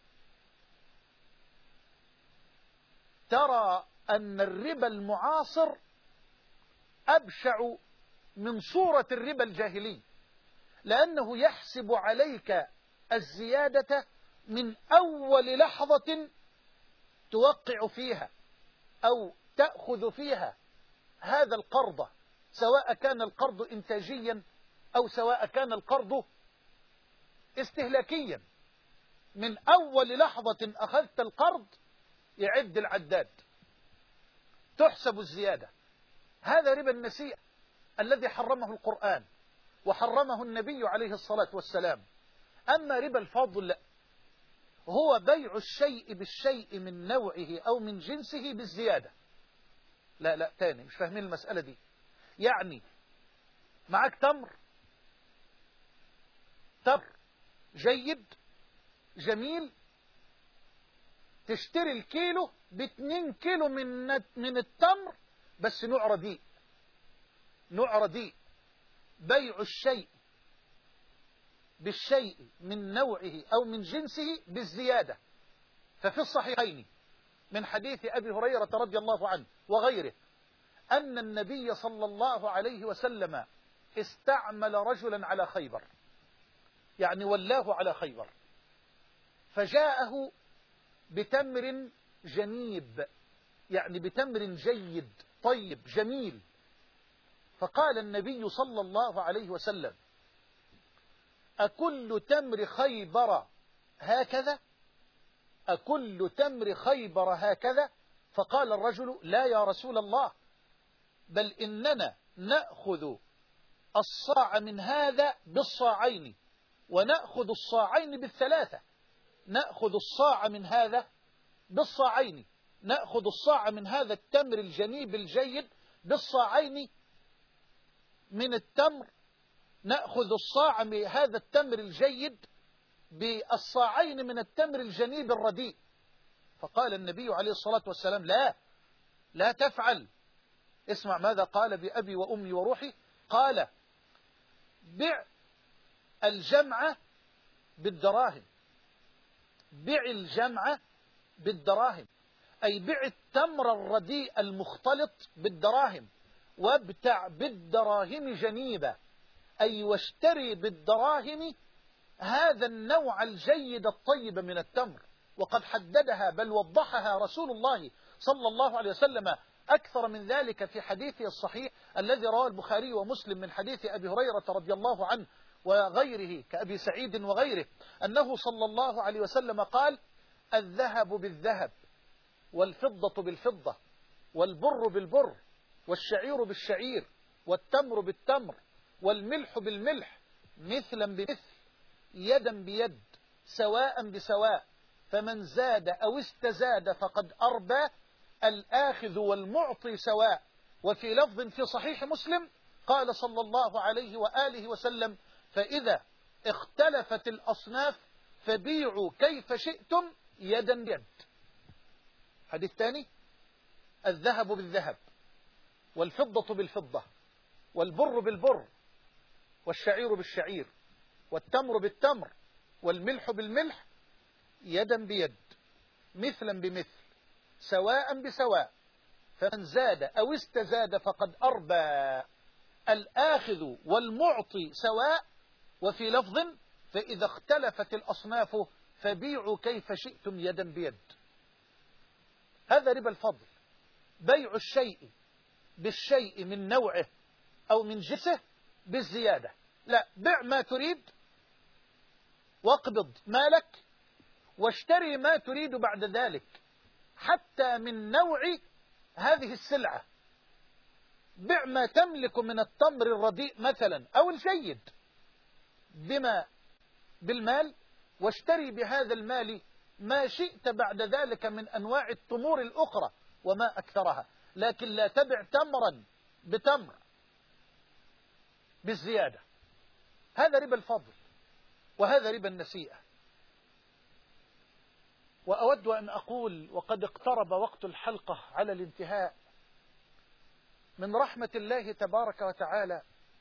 ترى أن الربا المعاصر أبشع من صورة الربا الجاهلي، لأنه يحسب عليك الزيادة من أول لحظة توقع فيها أو تأخذ فيها هذا القرض، سواء كان القرض إنتاجيا أو سواء كان القرض استهلاكيا. من أول لحظة أخذت القرض يعد العداد، تحسب الزيادة. هذا ربا النسيئة الذي حرمه القرآن وحرمه النبي عليه الصلاة والسلام. أما ربا الفضل هو بيع الشيء بالشيء من نوعه أو من جنسه بالزيادة. لا لا تاني مش فاهمين المسألة دي. يعني معك تمر، تمر جيد جميل، تشتري الكيلو باتنين كيلو من من التمر بس نوع رديء، نوع رديء. بيع الشيء بالشيء من نوعه أو من جنسه بالزيادة. ففي الصحيحين من حديث أبي هريرة رضي الله عنه وغيره أن النبي صلى الله عليه وسلم استعمل رجلا على خيبر، يعني ولاه على خيبر، فجاءه بتمر جنيب، يعني بتمر جيد طيب جميل. فقال النبي صلى الله عليه وسلم: أكل تمر خيبر هكذا؟ أكل تمر خيبر هكذا؟ فقال الرجل: لا يا رسول الله، بل إننا نأخذ الصاع من هذا بالصاعين ونأخذ الصاعين بالثلاثة. نأخذ الصاع من هذا بالصاعين، نأخذ الصاع من هذا التمر الجنيب الجيد بالصاعين من التمر، نأخذ الصاع من هذا التمر الجيد بالصاعين من التمر الجنيب الرديء. فقال النبي عليه الصلاة والسلام: لا لا تفعل. اسمع ماذا قال بأبي وأمي وروحي. قال: بع الجمع بالدراهم، بع الجمع بالدراهم، أي بع التمر الرديء المختلط بالدراهم، وابتع بالدراهم جنيبا، أي واشتري بالدراهم هذا النوع الجيد الطيب من التمر. وقد حددها بل وضحها رسول الله صلى الله عليه وسلم أكثر من ذلك في حديثه الصحيح الذي رواه البخاري ومسلم من حديث أبي هريرة رضي الله عنه وغيره كأبي سعيد وغيره أنه صلى الله عليه وسلم قال: الذهب بالذهب والفضة بالفضة والبر بالبر والشعير بالشعير والتمر بالتمر والملح بالملح مثلا بمثل يدا بيد سواء بسواء، فمن زاد أو استزاد فقد أربى، الآخذ والمعطي سواء. وفي لفظ في صحيح مسلم قال صلى الله عليه وآله وسلم: فإذا اختلفت الأصناف فبيعوا كيف شئتم يدا بيد. حديث ثاني: الذهب بالذهب والفضة بالفضة والبر بالبر والشعير بالشعير والتمر بالتمر والملح بالملح يدا بيد مثلا بمثل سواء بسواء، فمن زاد أو استزاد فقد أربى، الآخذ والمعطي سواء. وفي لفظ: فإذا اختلفت الأصناف فبيعوا كيف شئتم يدا بيد. هذا ربا الفضل، بيع الشيء بالشيء من نوعه أو من جنسه بالزيادة. لا، بع ما تريد واقبض مالك واشتري ما تريد بعد ذلك، حتى من نوع هذه السلعة. بع ما تملك من التمر الرديء مثلا أو الجيد بما بالمال، واشتري بهذا المال ما شئت بعد ذلك من أنواع التمور الأخرى وما أكثرها، لكن لا تبع تمرا بتمر بالزيادة. هذا ربا الفضل وهذا ربا النسيئة. وأود أن أقول وقد اقترب وقت الحلقة على الانتهاء، من رحمة الله تبارك وتعالى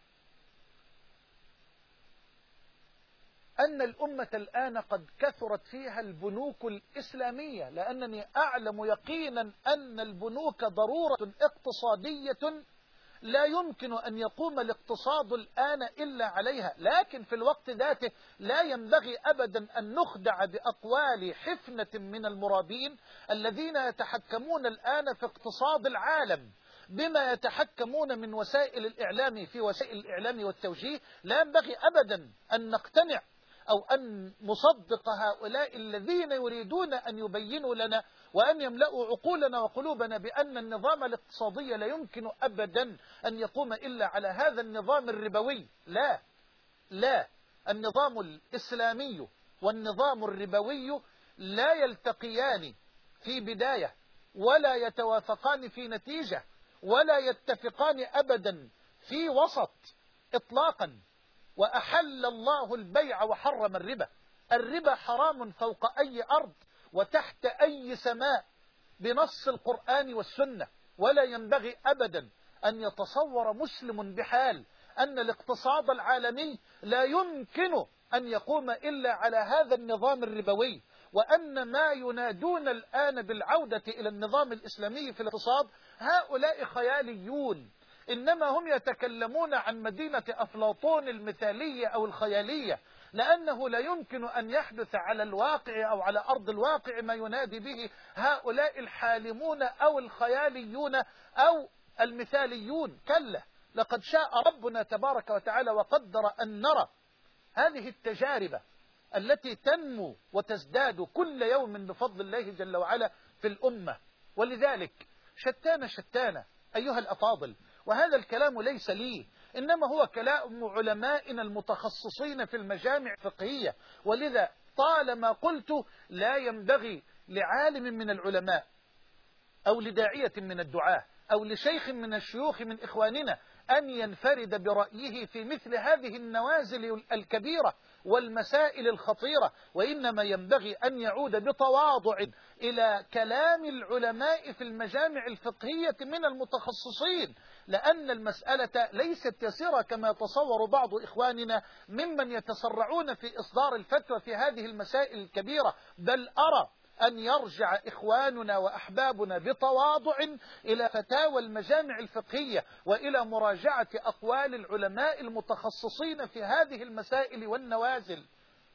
أن الأمة الآن قد كثرت فيها البنوك الإسلامية، لأنني أعلم يقينا أن البنوك ضرورة اقتصادية لا يمكن أن يقوم الاقتصاد الآن إلا عليها، لكن في الوقت ذاته لا ينبغي أبدا أن نخدع بأقوال حفنة من المرابين الذين يتحكمون الآن في اقتصاد العالم بما يتحكمون من وسائل الإعلام في وسائل الإعلام والتوجيه. لا ينبغي أبدا أن نقتنع أو أن نصدق هؤلاء الذين يريدون أن يبينوا لنا وأن يملأوا عقولنا وقلوبنا بأن النظام الاقتصادي لا يمكن أبدا أن يقوم إلا على هذا النظام الربوي. لا لا النظام الإسلامي والنظام الربوي لا يلتقيان في بداية ولا يتوافقان في نتيجة ولا يتفقان أبدا في وسط إطلاقا. وأحل الله البيع وحرم الربا. الربا حرام فوق أي أرض وتحت أي سماء بنص القرآن والسنة، ولا ينبغي أبدا أن يتصور مسلم بحال أن الاقتصاد العالمي لا يمكن أن يقوم إلا على هذا النظام الربوي، وأن ما ينادون الآن بالعودة إلى النظام الإسلامي في الاقتصاد هؤلاء خياليون، إنما هم يتكلمون عن مدينة أفلاطون المثالية أو الخيالية، لأنه لا يمكن أن يحدث على الواقع أو على أرض الواقع ما ينادي به هؤلاء الحالمون أو الخياليون أو المثاليون. كلا، لقد شاء ربنا تبارك وتعالى وقدر أن نرى هذه التجارب التي تنمو وتزداد كل يوم بفضل الله جل وعلا في الأمة. ولذلك شتان شتان أيها الأفاضل، وهذا الكلام ليس لي، إنما هو كلام علمائنا المتخصصين في المجامع الفقهية. ولذا طالما قلت لا ينبغي لعالم من العلماء أو لداعية من الدعاة أو لشيخ من الشيوخ من إخواننا أن ينفرد برأيه في مثل هذه النوازل الكبيرة والمسائل الخطيرة، وإنما ينبغي أن يعود بتواضع إلى كلام العلماء في المجامع الفقهية من المتخصصين، لأن المسألة ليست يسيرة كما يتصور بعض إخواننا ممن يتسرعون في إصدار الفتوى في هذه المسائل الكبيرة. بل أرى أن يرجع إخواننا وأحبابنا بتواضع إلى فتاوى المجامع الفقهية وإلى مراجعة أقوال العلماء المتخصصين في هذه المسائل والنوازل.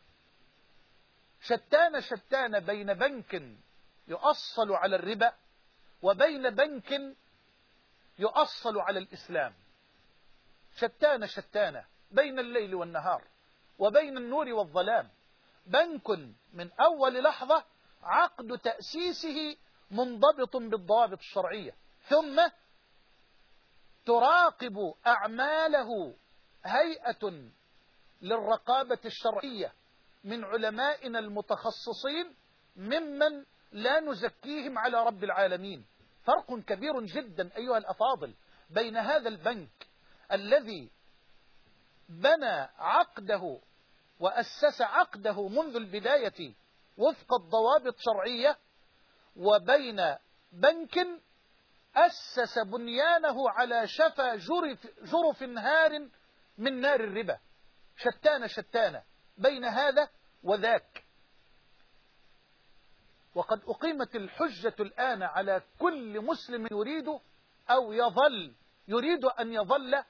شتان شتان بين بنك يؤصل على الربا وبين بنك يؤصل على الإسلام. شتان شتان بين الليل والنهار وبين النور والظلام. بنك من أول لحظة عقد تأسيسه منضبط بالضوابط الشرعية، ثم تراقب أعماله هيئة للرقابة الشرعية من علمائنا المتخصصين ممن لا نزكيهم على رب العالمين. فرق كبير جدا أيها الأفاضل بين هذا البنك الذي بنى عقده وأسس عقده منذ البداية وفق الضوابط الشرعية وبين بنك أسس بنيانه على شفا جرف, جرف نهار من نار الربا. شتان شتان بين هذا وذاك. وقد أقيمت الحجة الآن على كل مسلم يريد أو يظل يريد أن يظل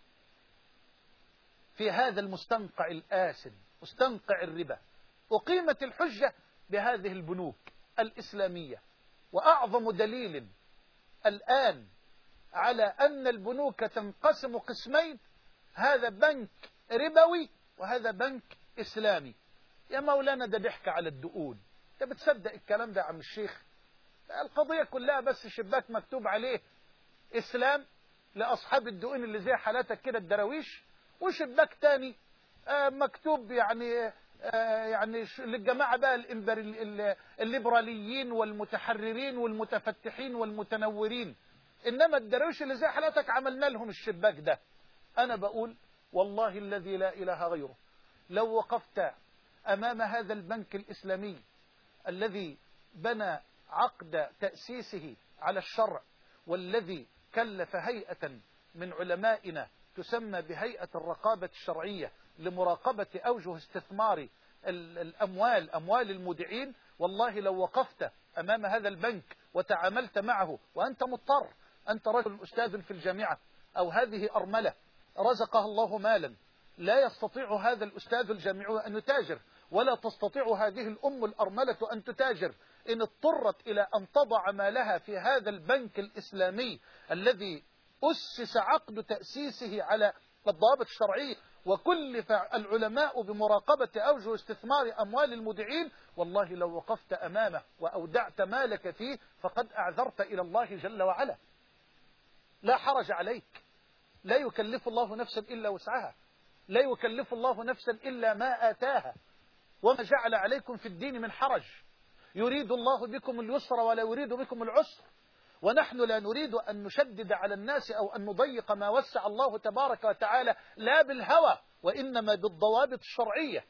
في هذا المستنقع الآسن مستنقع الربا. أقيمت الحجة بهذه البنوك الإسلامية. وأعظم دليل الآن على أن البنوك تنقسم قسمين، هذا بنك ربوي وهذا بنك إسلامي. يا مولانا ده ضحك على الدقون، انت بتصدق الكلام ده يا عم الشيخ؟ القضية كلها بس شباك مكتوب عليه إسلام لأصحاب الدقون اللي زي حالاتك كده الدراويش، وشباك تاني آه مكتوب يعني آه يعني للجماعة بقى الليبراليين والمتحررين والمتفتحين والمتنورين. إنما الدراويش اللي زي حالاتك عملنا لهم الشباك ده. أنا بقول والله الذي لا إله غيره، لو وقفت أمام هذا البنك الإسلامي الذي بنى عقد تأسيسه على الشرع، والذي كلف هيئة من علمائنا تسمى بهيئة الرقابة الشرعية لمراقبة أوجه استثمار الأموال، أموال المودعين، والله لو وقفت أمام هذا البنك وتعاملت معه وأنت مضطر، أنت رجل أستاذ في الجامعة أو هذه أرملة رزقها الله مالا، لا يستطيع هذا الأستاذ الجامعي أن يتاجر، ولا تستطيع هذه الأم الأرملة أن تتاجر، إن اضطرت إلى أن تضع مالها في هذا البنك الإسلامي الذي أسس عقد تأسيسه على الضوابط الشرعية، وكلف العلماء بمراقبة أوجه استثمار أموال المودعين، والله لو وقفت أمامه وأودعت مالك فيه فقد أعذرت إلى الله جل وعلا. لا حرج عليك، لا يكلف الله نفسا إلا وسعها، لا يكلف الله نفسا إلا ما آتاها، وما جعل عليكم في الدين من حرج، يريد الله بكم اليسر ولا يريد بكم العسر، ونحن لا نريد أن نشدد على الناس أو أن نضيق ما وسع الله تبارك وتعالى، لا بالهوى، وإنما بالضوابط الشرعية،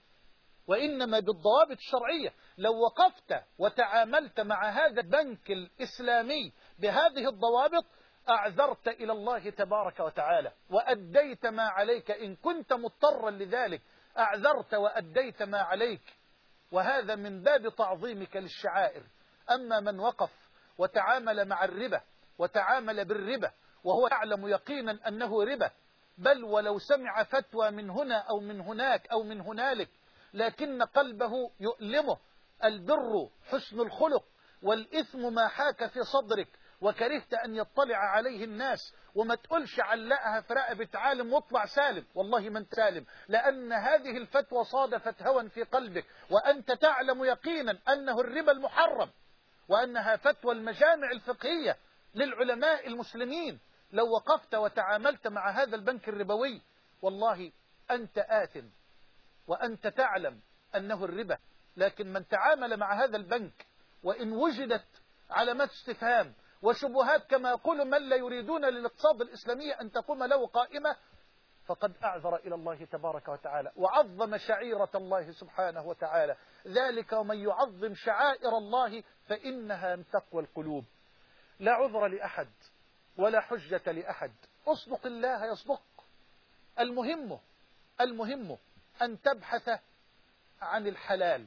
وإنما بالضوابط الشرعية. لو وقفت وتعاملت مع هذا البنك الإسلامي بهذه الضوابط أعذرت إلى الله تبارك وتعالى وأديت ما عليك، إن كنت مضطرا لذلك أعذرت وأديت ما عليك، وهذا من باب تعظيمك للشعائر. أما من وقف وتعامل مع الربا وتعامل بالربا وهو يعلم يقينا أنه ربا، بل ولو سمع فتوى من هنا أو من هناك أو من هنالك، لكن قلبه يؤلمه البر حسن الخلق، والإثم ما حاك في صدرك وكرهت أن يطلع عليه الناس، وما تقولش علقها في رقبة عالم واطلع سالم، والله ما انت سالم، لأن هذه الفتوى صادفت هوى في قلبك، وأنت تعلم يقينا أنه الربا المحرم، وأنها فتوى المجامع الفقهية للعلماء المسلمين. لو وقفت وتعاملت مع هذا البنك الربوي والله أنت آثم، وأنت تعلم أنه الربا، لكن من تعامل مع هذا البنك وإن وجدت علامات استفهام وشبهات كما يقول من لا يريدون للاقتصاد الإسلامي أن تقوم له قائمة، فقد أعذر إلى الله تبارك وتعالى وعظم شعيرة الله سبحانه وتعالى، ذلك ومن يعظم شعائر الله فإنها من تقوى القلوب. لا عذر لأحد ولا حجة لأحد، اصدق الله يصدق. المهم المهم أن تبحث عن الحلال،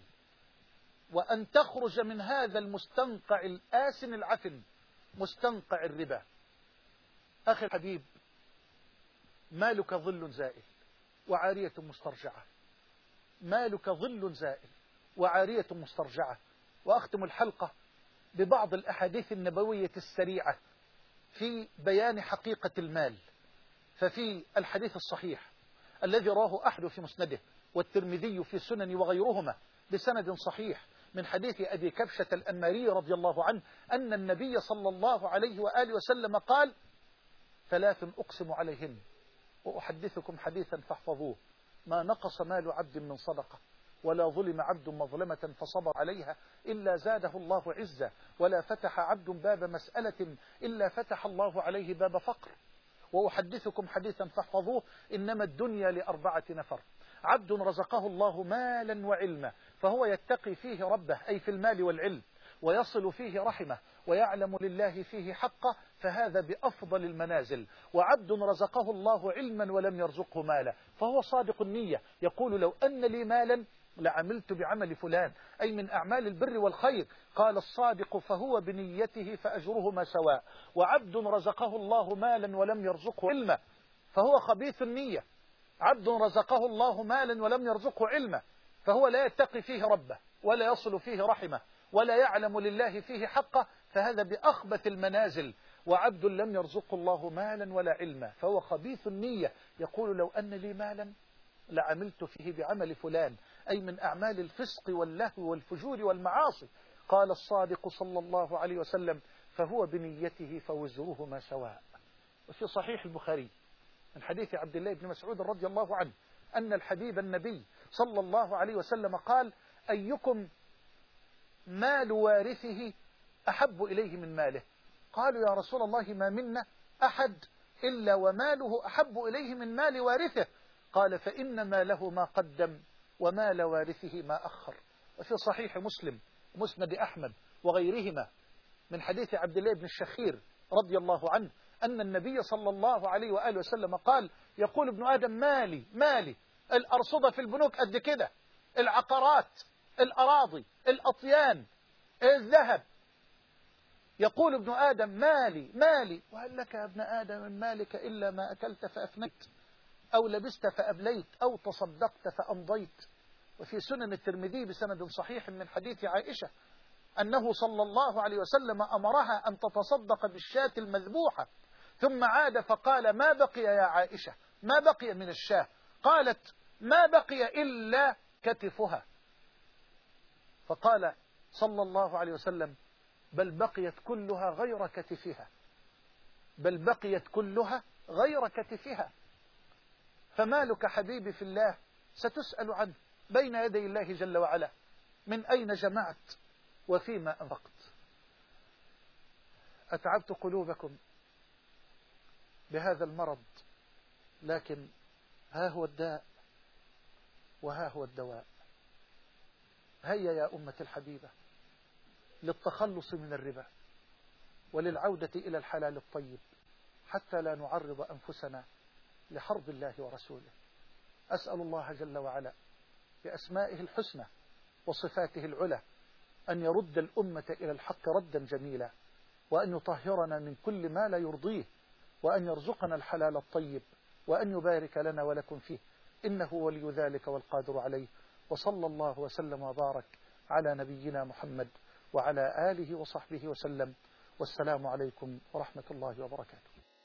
وأن تخرج من هذا المستنقع الآسن العفن، مستنقع الربا. أخي الحبيب، مالك ظل زائل وعارية مسترجعة، مالك ظل زائل وعارية مسترجعة. وأختم الحلقة ببعض الأحاديث النبوية السريعة في بيان حقيقة المال. ففي الحديث الصحيح الذي راه أحد في مسنده والترمذي في سنن وغيرهما بسند صحيح من حديث أبي كبشة الأنماري رضي الله عنه أن النبي صلى الله عليه وآله وسلم قال: ثلاث أقسم عليهن وأحدثكم حديثا فاحفظوه: ما نقص مال عبد من صدقة، ولا ظلم عبد مظلمة فصبر عليها إلا زاده الله عزة، ولا فتح عبد باب مسألة إلا فتح الله عليه باب فقر. وأحدثكم حديثا فاحفظوه: إنما الدنيا لأربعة نفر: عبد رزقه الله مالا وعلما فهو يتقي فيه ربه، أي في المال والعلم، ويصل فيه رحمه، ويعلم لله فيه حقه، فهذا بأفضل المنازل. وعبد رزقه الله علما ولم يرزقه مالا فهو صادق النية، يقول: لو أن لي مالا لعملت بعمل فلان، أي من أعمال البر والخير. قال الصادق: فهو بنيته فأجرهما سواء. وعبد رزقه الله مالا ولم يرزقه علما فهو خبيث النية. عبد رزقه الله مالا ولم يرزقه علما فهو لا يتقي فيه ربه، ولا يصل فيه رحمه، ولا يعلم لله فيه حقه، فهذا بأخبث المنازل. وعبد لم يرزقه الله مالا ولا علما فهو خبيث النية، يقول: لو أن لي مالا لعملت فيه بعمل فلان، أي من أعمال الفسق واللهو والفجور والمعاصي. قال الصادق صلى الله عليه وسلم: فهو بنيته فوزرهما سواء. وفي صحيح البخاري من حديث عبد الله بن مسعود رضي الله عنه أن الحبيب النبي صلى الله عليه وسلم قال: أيكم مال وارثه أحب إليه من ماله؟ قالوا: يا رسول الله ما منا أحد إلا وماله أحب إليه من مال وارثه. قال: فإن ماله ما قدم ومال وارثه ما أخر. وفي صحيح مسلم مسند أحمد وغيرهما من حديث عبد الله بن الشخير رضي الله عنه أن النبي صلى الله عليه وآله وسلم قال: يقول ابن آدم مالي مالي، الأرصدة في البنوك قد كده، العقارات، الأراضي، الأطيان، الذهب. يقول ابن آدم مالي مالي، وهل لك يا ابن آدم من مالك إلا ما أكلت فأفنيت أو لبست فأبليت أو تصدقت فأمضيت. وفي سنن الترمذي بسند صحيح من حديث عائشة أنه صلى الله عليه وسلم أمرها أن تتصدق بالشاة المذبوحة، ثم عاد فقال: ما بقي يا عائشة، ما بقي من الشاة؟ قالت: ما بقي إلا كتفها. فقال صلى الله عليه وسلم: بل بقيت كلها غير كتفها، بل بقيت كلها غير كتفها. فمالك حبيبي في الله ستسأل عنه بين يدي الله جل وعلا، من أين جمعت وفيما أنفقت. أتعبت قلوبكم بهذا المرض، لكن ها هو الداء وها هو الدواء. هيا يا أمة الحبيبة للتخلص من الربا وللعودة إلى الحلال الطيب، حتى لا نعرض أنفسنا لحرب الله ورسوله. أسأل الله جل وعلا بأسمائه الحسنى وصفاته العلى أن يرد الأمة إلى الحق ردا جميلا، وأن يطهرنا من كل ما لا يرضيه، وأن يرزقنا الحلال الطيب، وأن يبارك لنا ولكم فيه، إنه ولي ذلك والقادر عليه. وصلى الله وسلم وبارك على نبينا محمد وعلى آله وصحبه وسلم، والسلام عليكم ورحمة الله وبركاته.